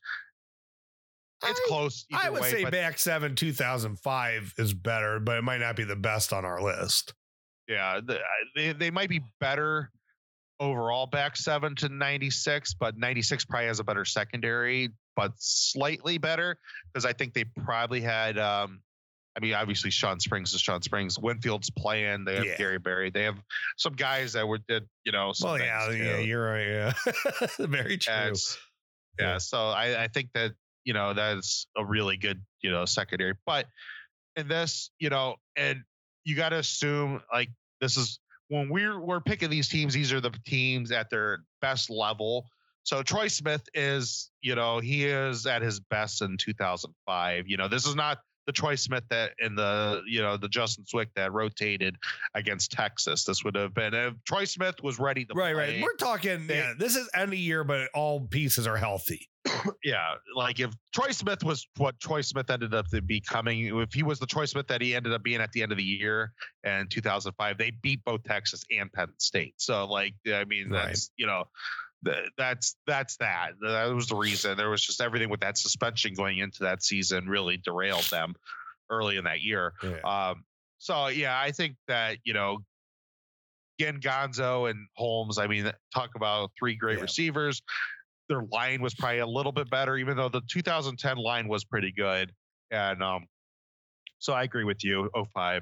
it's I, close. I would way, say but, back seven two thousand five is better, but it might not be the best on our list. Yeah, the, they they might be better overall back seven to ninety-six, but ninety-six probably has a better secondary, but slightly better because I think they probably had. Um, I mean, obviously Sean Springs is Sean Springs. Winfield's playing. They have yeah. Gary Berry. They have some guys that were did you know. Some well, yeah, too. yeah, you're right. Yeah, very true. Yeah, yeah, so I, I think that. You know, that's a really good, you know, secondary. But in this, you know, and you got to assume like this is when we're we're picking these teams, these are the teams at their best level. So Troy Smith is, you know, he is at his best in two thousand five. You know, this is not the Troy Smith that in the, you know, the Justin Zwick that rotated against Texas. This would have been if Troy Smith was ready to right, play. Right. We're talking, they, yeah, this is end of year, but all pieces are healthy. Yeah, like if Troy Smith was what Troy Smith ended up to becoming, if he was the Troy Smith that he ended up being at the end of the year in two thousand five, they beat both Texas and Penn State. So, like, I mean, that's, right. you know, th- that's that's that. That was the reason. There was just everything with that suspension going into that season really derailed them early in that year. Yeah. Um, so, yeah, I think that, you know, again, Gonzo and Holmes, I mean, talk about three great yeah. receivers. Their line was probably a little bit better, even though the two thousand ten line was pretty good. And um, so I agree with you. oh five.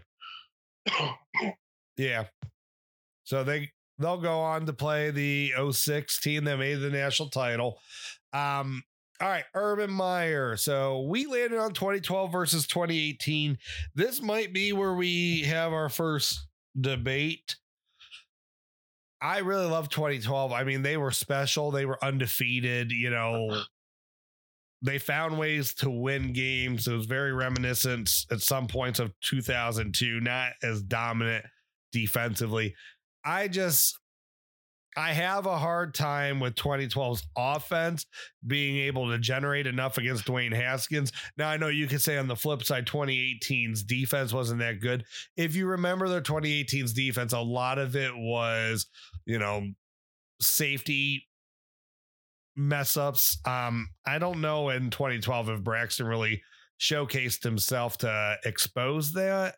Yeah. So they, they'll go on to play the oh six team that made the national title. Um, all right. Urban Meyer. So we landed on twenty twelve versus twenty eighteen. This might be where we have our first debate. I really love twenty twelve. I mean, they were special. They were undefeated. You know, they found ways to win games. It was very reminiscent at some points of two thousand two, not as dominant defensively. I just, I have a hard time with twenty twelve's offense being able to generate enough against Dwayne Haskins. Now, I know you could say on the flip side, twenty eighteen's defense wasn't that good. If you remember their twenty eighteen's defense, a lot of it was, you know, safety mess ups. Um, I don't know in twenty twelve if Braxton really showcased himself to expose that.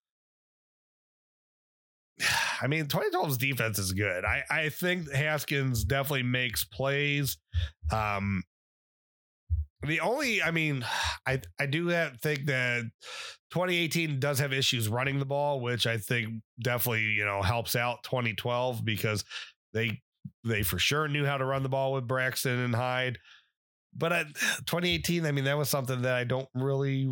I mean, twenty twelve's defense is good. I, I think Haskins definitely makes plays. Um, the only, I mean, I, I do have, think that twenty eighteen does have issues running the ball, which I think definitely, you know, helps out twenty twelve because they, they for sure knew how to run the ball with Braxton and Hyde. but I, twenty eighteen, I mean, that was something that I don't really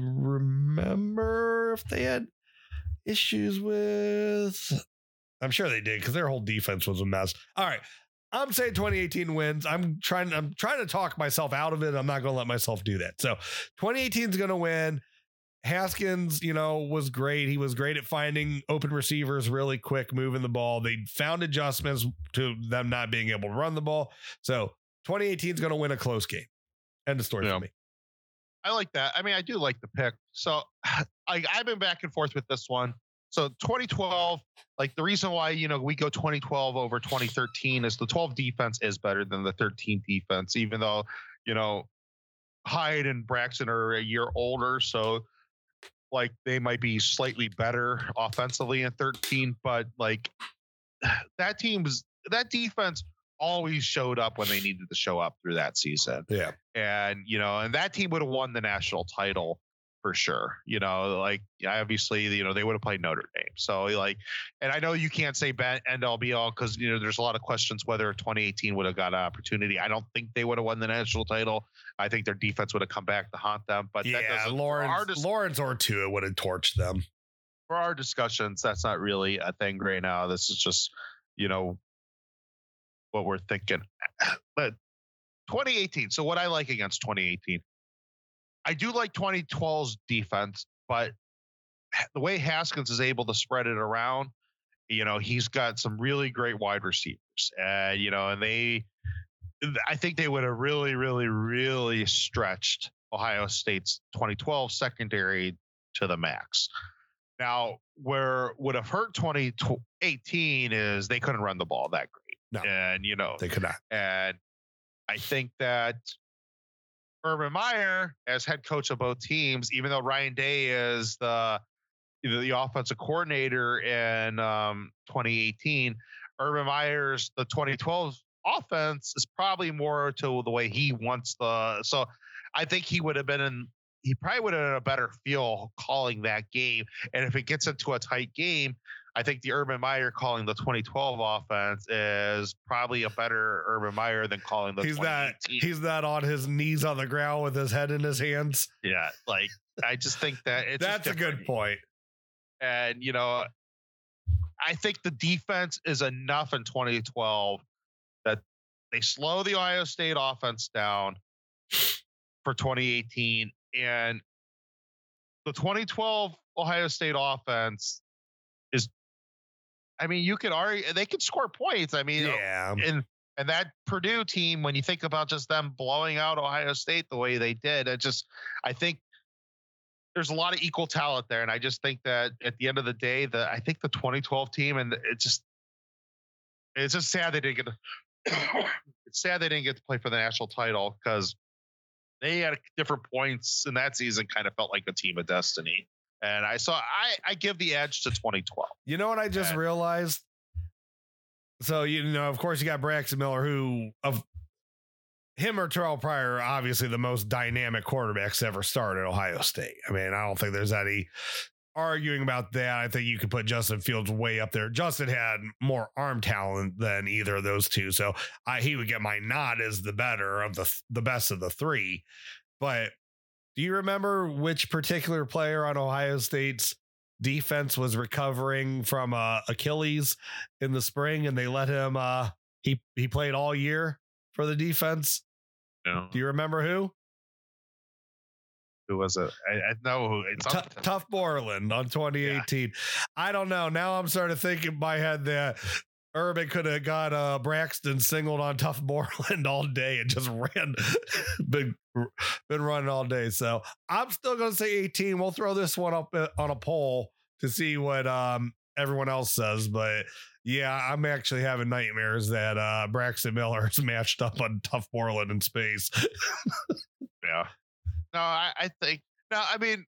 remember if they had issues with. I'm sure they did because their whole defense was a mess. All right. I'm saying twenty eighteen wins. I'm trying, I'm trying to talk myself out of it. I'm not going to let myself do that. So twenty eighteen is going to win. Haskins, you know, was great. He was great at finding open receivers really quick, moving the ball. They found adjustments to them not being able to run the ball. So twenty eighteen is going to win a close game. End of story Yeah. for me. I like that. I mean, I do like the pick. So I, I've been back and forth with this one. So twenty twelve, like the reason why, you know, we go twenty twelve over twenty thirteen is the twelve defense is better than the thirteen defense, even though, you know, Hyde and Braxton are a year older. So like they might be slightly better offensively in thirteen, but like that team's that defense always showed up when they needed to show up through that season. Yeah. And, you know, and that team would have won the national title for sure. You know, like obviously, you know, they would have played Notre Dame. So like, and I know you can't say end all be all because, you know, there's a lot of questions whether twenty eighteen would have got an opportunity. I don't think they would have won the national title. I think their defense would have come back to haunt them. But that Yeah, doesn't, Lawrence, for our dis- Lawrence or Tua would have torched them. for our discussions, that's not really a thing right now. This is just, you know, what we're thinking. But twenty eighteen. So what I like against twenty eighteen, I do like twenty twelve's defense, but the way Haskins is able to spread it around, you know, he's got some really great wide receivers, and you know, and they, I think they would have really, really, really stretched Ohio State's twenty twelve secondary to the max. Now, where would have hurt twenty eighteen is they couldn't run the ball that great. No, and you know, they could not. And I think that Urban Meyer, as head coach of both teams, even though Ryan Day is the the offensive coordinator in um, twenty eighteen, Urban Meyer's the twenty twelve offense is probably more to the way he wants the. So I think he would have been in. He probably would have had a better feel calling that game. And if it gets into a tight game, I think the Urban Meyer calling the twenty twelve offense is probably a better Urban Meyer than calling the He's not, twenty eighteen. he's not on his knees on the ground with his head in his hands. Yeah, like I just think that it's That's a good point. And you know, I think the defense is enough in twenty twelve that they slow the Ohio State offense down for twenty eighteen, and the twenty twelve Ohio State offense is, I mean, you could argue they could score points. I mean, Yeah. and and that Purdue team, when you think about just them blowing out Ohio State the way they did, it just, I think there's a lot of equal talent there, and I just think that at the end of the day, the I think the twenty twelve team, and it just, it's just sad they didn't get. To, it's sad they didn't get to play for the national title because they had different points in that season. Kind of felt like a team of destiny, and I saw I I give the edge to twenty twelve. You know what I just And- realized? So, you know, of course, you got Braxton Miller, who of him or Terrell Pryor are obviously the most dynamic quarterbacks ever started at Ohio State. I mean, I don't think there's any arguing about that. I think you could put Justin Fields way up there. Justin had more arm talent than either of those two, so I, he would get my nod as the better of the the best of the three. But do you remember which particular player on Ohio State's defense was recovering from uh, Achilles in the spring, and they let him? Uh, he he played all year for the defense. No. Do you remember who? Who was it? I, I know who. It's T- Tough Borland on twenty eighteen. Yeah. I don't know. Now I'm starting to think in my head that Urban could have got uh, Braxton singled on Tough Borland all day and just ran, been, been running all day. So I'm still going to say eighteen. We'll throw this one up on a poll to see what um, everyone else says. But yeah, I'm actually having nightmares that uh, Braxton Miller is matched up on Tough Borland in space. Yeah. No, I, I think no. I mean,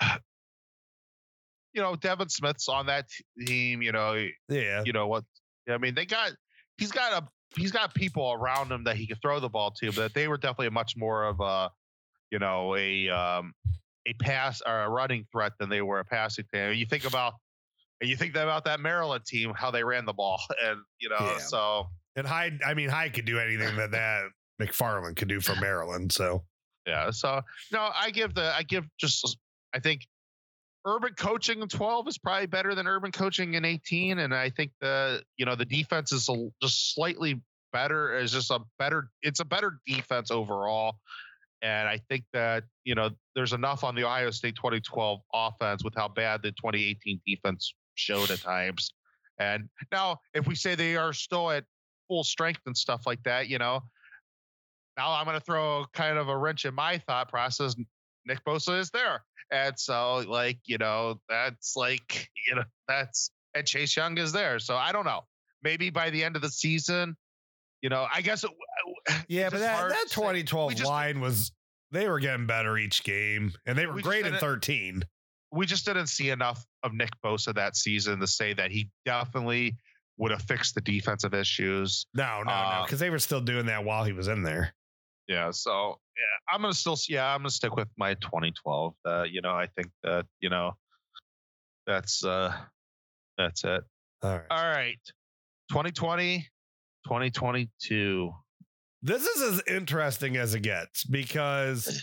you know, Devin Smith's on that team. You know, Yeah. you know what? I mean, they got he's got a he's got people around him that he can throw the ball to, but they were definitely much more of a, you know, a um, a pass or a running threat than they were a passing team. You think about you think about that Maryland team, how they ran the ball, and you know, Yeah. so And Hyde, I mean, Hyde could do anything that that McFarland could do for Maryland. So yeah. So no, I give the I give just I think urban coaching in twelve is probably better than urban coaching in eighteen, and I think the you know the defense is a, just slightly better. Is just a better. It's a better defense overall, and I think that you know there's enough on the Ohio State twenty twelve offense with how bad the twenty eighteen defense showed at times. And now, if we say they are still at full strength and stuff like that, you know, now I'm going to throw kind of a wrench in my thought process. Nick Bosa is there. And so, like, you know, that's like, you know, that's, and Chase Young is there. So I don't know. Maybe by the end of the season, you know, I guess. It, yeah, it's but that, that to twenty twelve just, line was, they were getting better each game, and they were we great in thirteen. We just didn't see enough of Nick Bosa that season to say that he definitely would have fixed the defensive issues. No, no, uh, no, because they were still doing that while he was in there. Yeah, so yeah, I'm gonna still, yeah, I'm gonna stick with my twenty twelve. Uh, you know, I think that you know, that's uh, that's it. All right, all right. twenty twenty, twenty twenty-two. This is as interesting as it gets because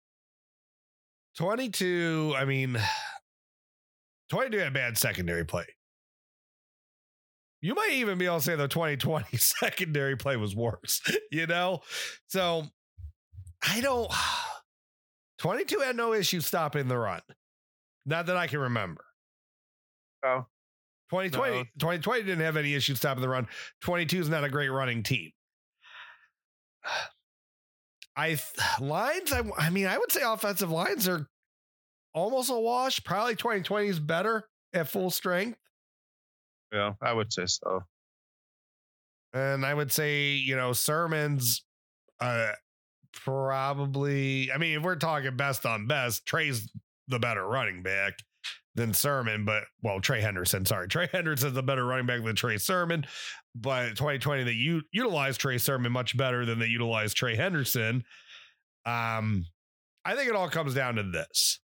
twenty-two. I mean, twenty-two had bad secondary play. You might even be able to say the twenty twenty secondary play was worse, you know? So I don't, twenty-two had no issue stopping the run. Not that I can remember. Oh, twenty twenty, no. twenty twenty didn't have any issue stopping the run. twenty-two is not a great running team. I lines, I, I mean, I would say offensive lines are almost a wash. Probably twenty twenty is better at full strength. Yeah, I would say so. And I would say, you know, Sermon's uh, probably, I mean, if we're talking best on best, Trey's the better running back than Sermon, but, well, Trey Henderson, sorry. Trey Henderson's the better running back than Trey Sermon, but twenty twenty, they u- utilized Trey Sermon much better than they utilized Trey Henderson. Um, I think it all comes down to this.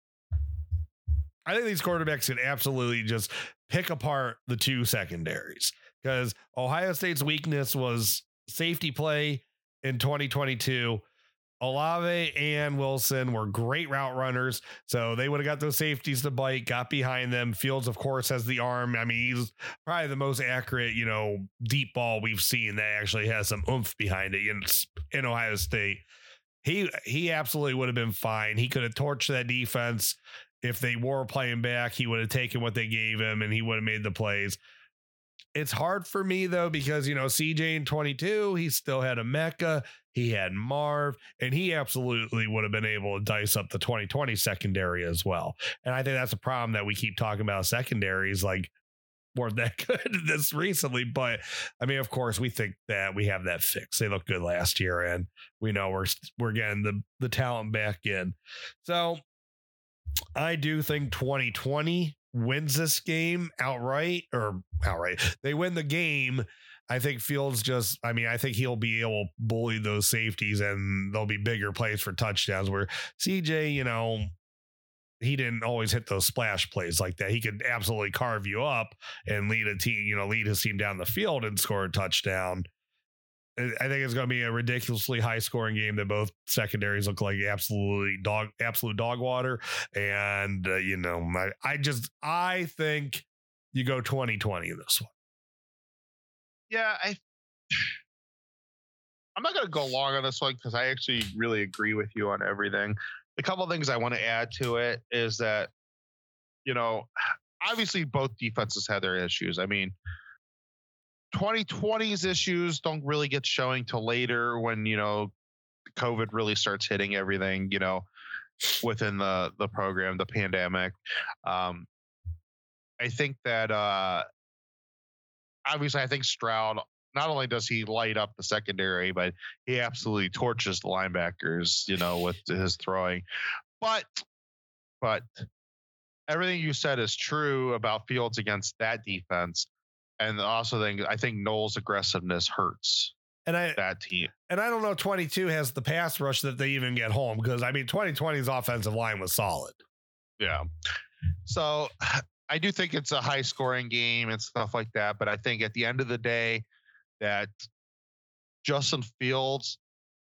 I think these quarterbacks can absolutely just pick apart the two secondaries because Ohio State's weakness was safety play in twenty twenty-two. Olave and Wilson were great route runners, so they would have got those safeties to bite, got behind them. Fields, of course, has the arm. I mean, he's probably the most accurate, you know, deep ball we've seen that actually has some oomph behind it in, in Ohio State. He, he absolutely would have been fine. He could have torched that defense. If they were playing back, he would have taken what they gave him and he would have made the plays. It's hard for me, though, because, you know, C J in twenty-two, he still had a Mecca. He had Marv, and he absolutely would have been able to dice up the twenty twenty secondary as well. And I think that's a problem that we keep talking about secondaries, like, weren't that good this recently. But, I mean, of course, we think that we have that fixed. They looked good last year, and we know we're, we're getting the, the talent back in. So, I do think twenty twenty wins this game outright or outright. They win the game. I think Fields just, I mean, I think he'll be able to bully those safeties and there'll be bigger plays for touchdowns where C J, you know, he didn't always hit those splash plays like that. He could absolutely carve you up and lead a team, you know, lead his team down the field and score a touchdown. I think it's going to be a ridiculously high scoring game that both secondaries look like absolutely dog, absolute dog water. And, uh, you know, I, I just, I think you go twenty twenty in this one. Yeah. I, I'm not going to go long on this one because I actually really agree with you on everything. A couple of things I want to add to it is that, you know, obviously both defenses had their issues. I mean, twenty twenty's issues don't really get showing till later when, you know, COVID really starts hitting everything, you know, within the, the program, the pandemic. Um, I think that uh, obviously I think Stroud, not only does he light up the secondary, but he absolutely torches the linebackers, you know, with his throwing. But, but everything you said is true about Fields against that defense. And also, think I think Noel's aggressiveness hurts and I, that team. And I don't know, twenty-two has the pass rush that they even get home because, I mean, twenty twenty's offensive line was solid. Yeah. So I do think it's a high scoring game and stuff like that. But I think at the end of the day that Justin Fields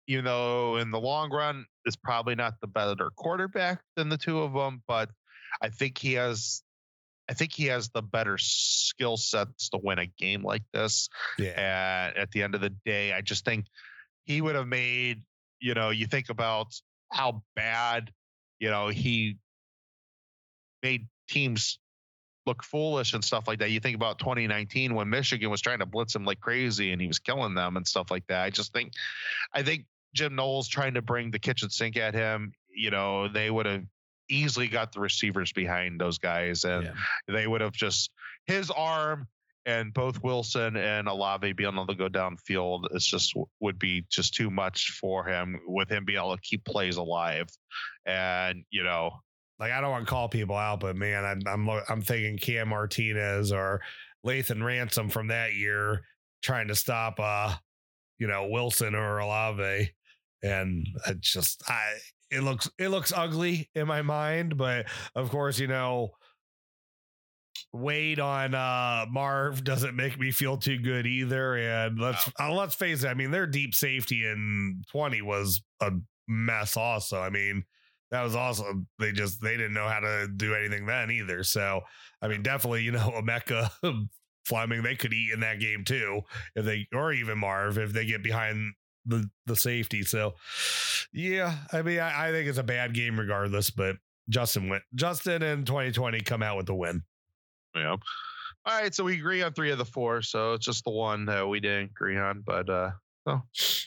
even though in the long run is probably not the better quarterback than the two of them, but I think he has I think he has the better skill sets to win a game like this. Yeah. And at the end of the day, I just think he would have made, you know, you think about how bad, you know, he made teams look foolish and stuff like that. You think about twenty nineteen when Michigan was trying to blitz him like crazy and he was killing them and stuff like that. I just think, I think Jim Knowles trying to bring the kitchen sink at him, you know, they would have easily got the receivers behind those guys, and Yeah. they would have just his arm and both Wilson and Olave being able to go downfield. It's just would be just too much for him with him being able to keep plays alive. And, you know, Like, I don't want to call people out, but man, I'm I'm I'm thinking Cam Martinez or Lathan Ransom from that year trying to stop, uh, you know, Wilson or Olave, and it just I it looks it looks ugly in my mind, but of course, you know, Wade on uh, Marv doesn't make me feel too good either. And let's uh, let's face it, I mean, their deep safety in twenty was a mess. Also, I mean. That was awesome. They just they didn't know how to do anything then either. So I mean, definitely, you know, Emeka, Fleming, they could eat in that game too if they, or even Marv if they get behind the the safety. So yeah, I mean, I, I think it's a bad game regardless. But Justin went. Justin in twenty twenty come out with the win. Yeah. All right, so we agree on three of the four. So it's just the one that we didn't agree on. But uh, so.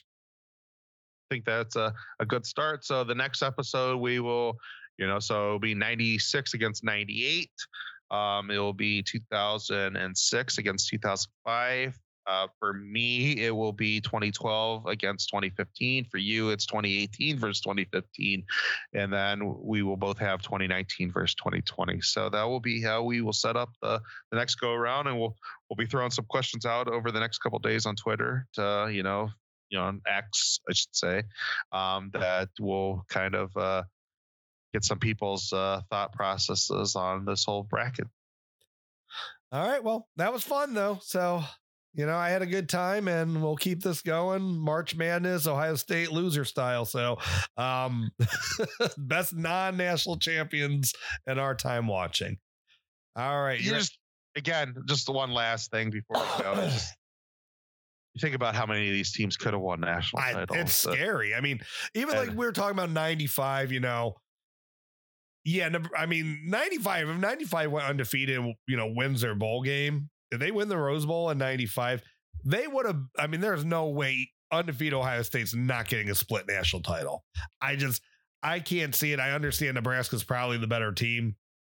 think that's a, a good start. So the next episode we will, you know, so it'll be ninety-six against ninety-eight. Um, it will be two thousand six against two thousand five. Uh, for me, it will be twenty twelve against twenty fifteen. For you, it's twenty eighteen versus twenty fifteen. And then we will both have twenty nineteen versus twenty twenty. So that will be how we will set up the, the next go around. And we'll, we'll be throwing some questions out over the next couple of days on Twitter to, you know, you know, on X, I should say, um, that will kind of uh, get some people's uh, thought processes on this whole bracket. All right. Well, that was fun though. So, you know, I had a good time and we'll keep this going. March Madness, Ohio State loser style. So, um, best non-national champions in our time watching. All right. You just, again, just the one last thing before we go. Just, you think about how many of these teams could have won national I, titles. it's so. scary. I mean, even and, like we were talking about ninety-five, you know, yeah, I mean, ninety-five, if ninety-five went undefeated, you know, wins their bowl game, if they win the Rose Bowl in ninety-five, they would have, I mean, there's no way undefeated Ohio State's not getting a split national title. I just, I can't see it. I understand Nebraska's probably the better team.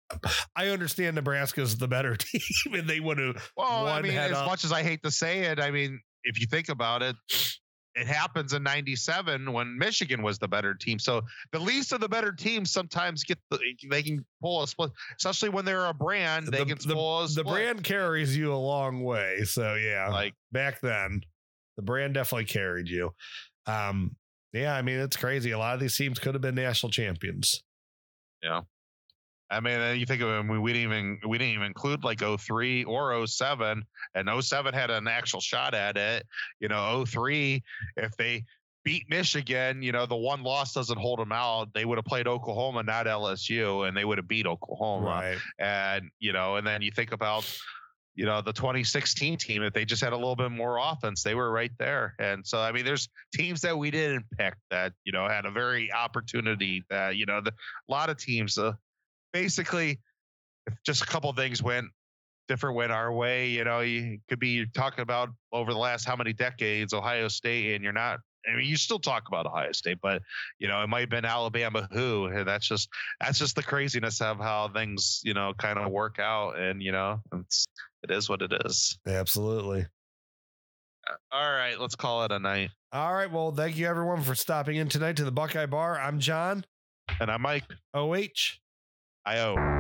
I understand Nebraska's the better team and they would have well, won I mean, as up. much as I hate to say it, I mean, if you think about it, it happens in ninety-seven when Michigan was the better team. So the least of the better teams sometimes get the, they can pull a split, especially when they're a brand. They the, can pull the, a split. The brand carries you a long way. So yeah, like back then, the brand definitely carried you. Um, yeah, I mean it's crazy. A lot of these teams could have been national champions. Yeah. I mean, you think of it, I mean, we didn't even we didn't even include like oh three or oh seven, and oh seven had an actual shot at it. You know, oh three, if they beat Michigan, you know, the one loss doesn't hold them out. They would have played Oklahoma, not L S U, and they would have beat Oklahoma. Right. And you know, and then you think about, you know, the twenty sixteen team, if they just had a little bit more offense, they were right there. And so, I mean, there's teams that we didn't pick that, you know, had a very opportunity that, you know, the, a lot of teams. Uh, Basically, if just a couple of things went different, went our way, you know, you could be talking about over the last how many decades Ohio State, and you're not. I mean, you still talk about Ohio State, but you know, it might have been Alabama who, and that's just that's just the craziness of how things, you know, kind of work out, and you know, it's it is what it is. Absolutely. All right, let's call it a night. All right, well, thank you everyone for stopping in tonight to the Buckeye Bar. I'm John, and I'm Mike. O H. I O.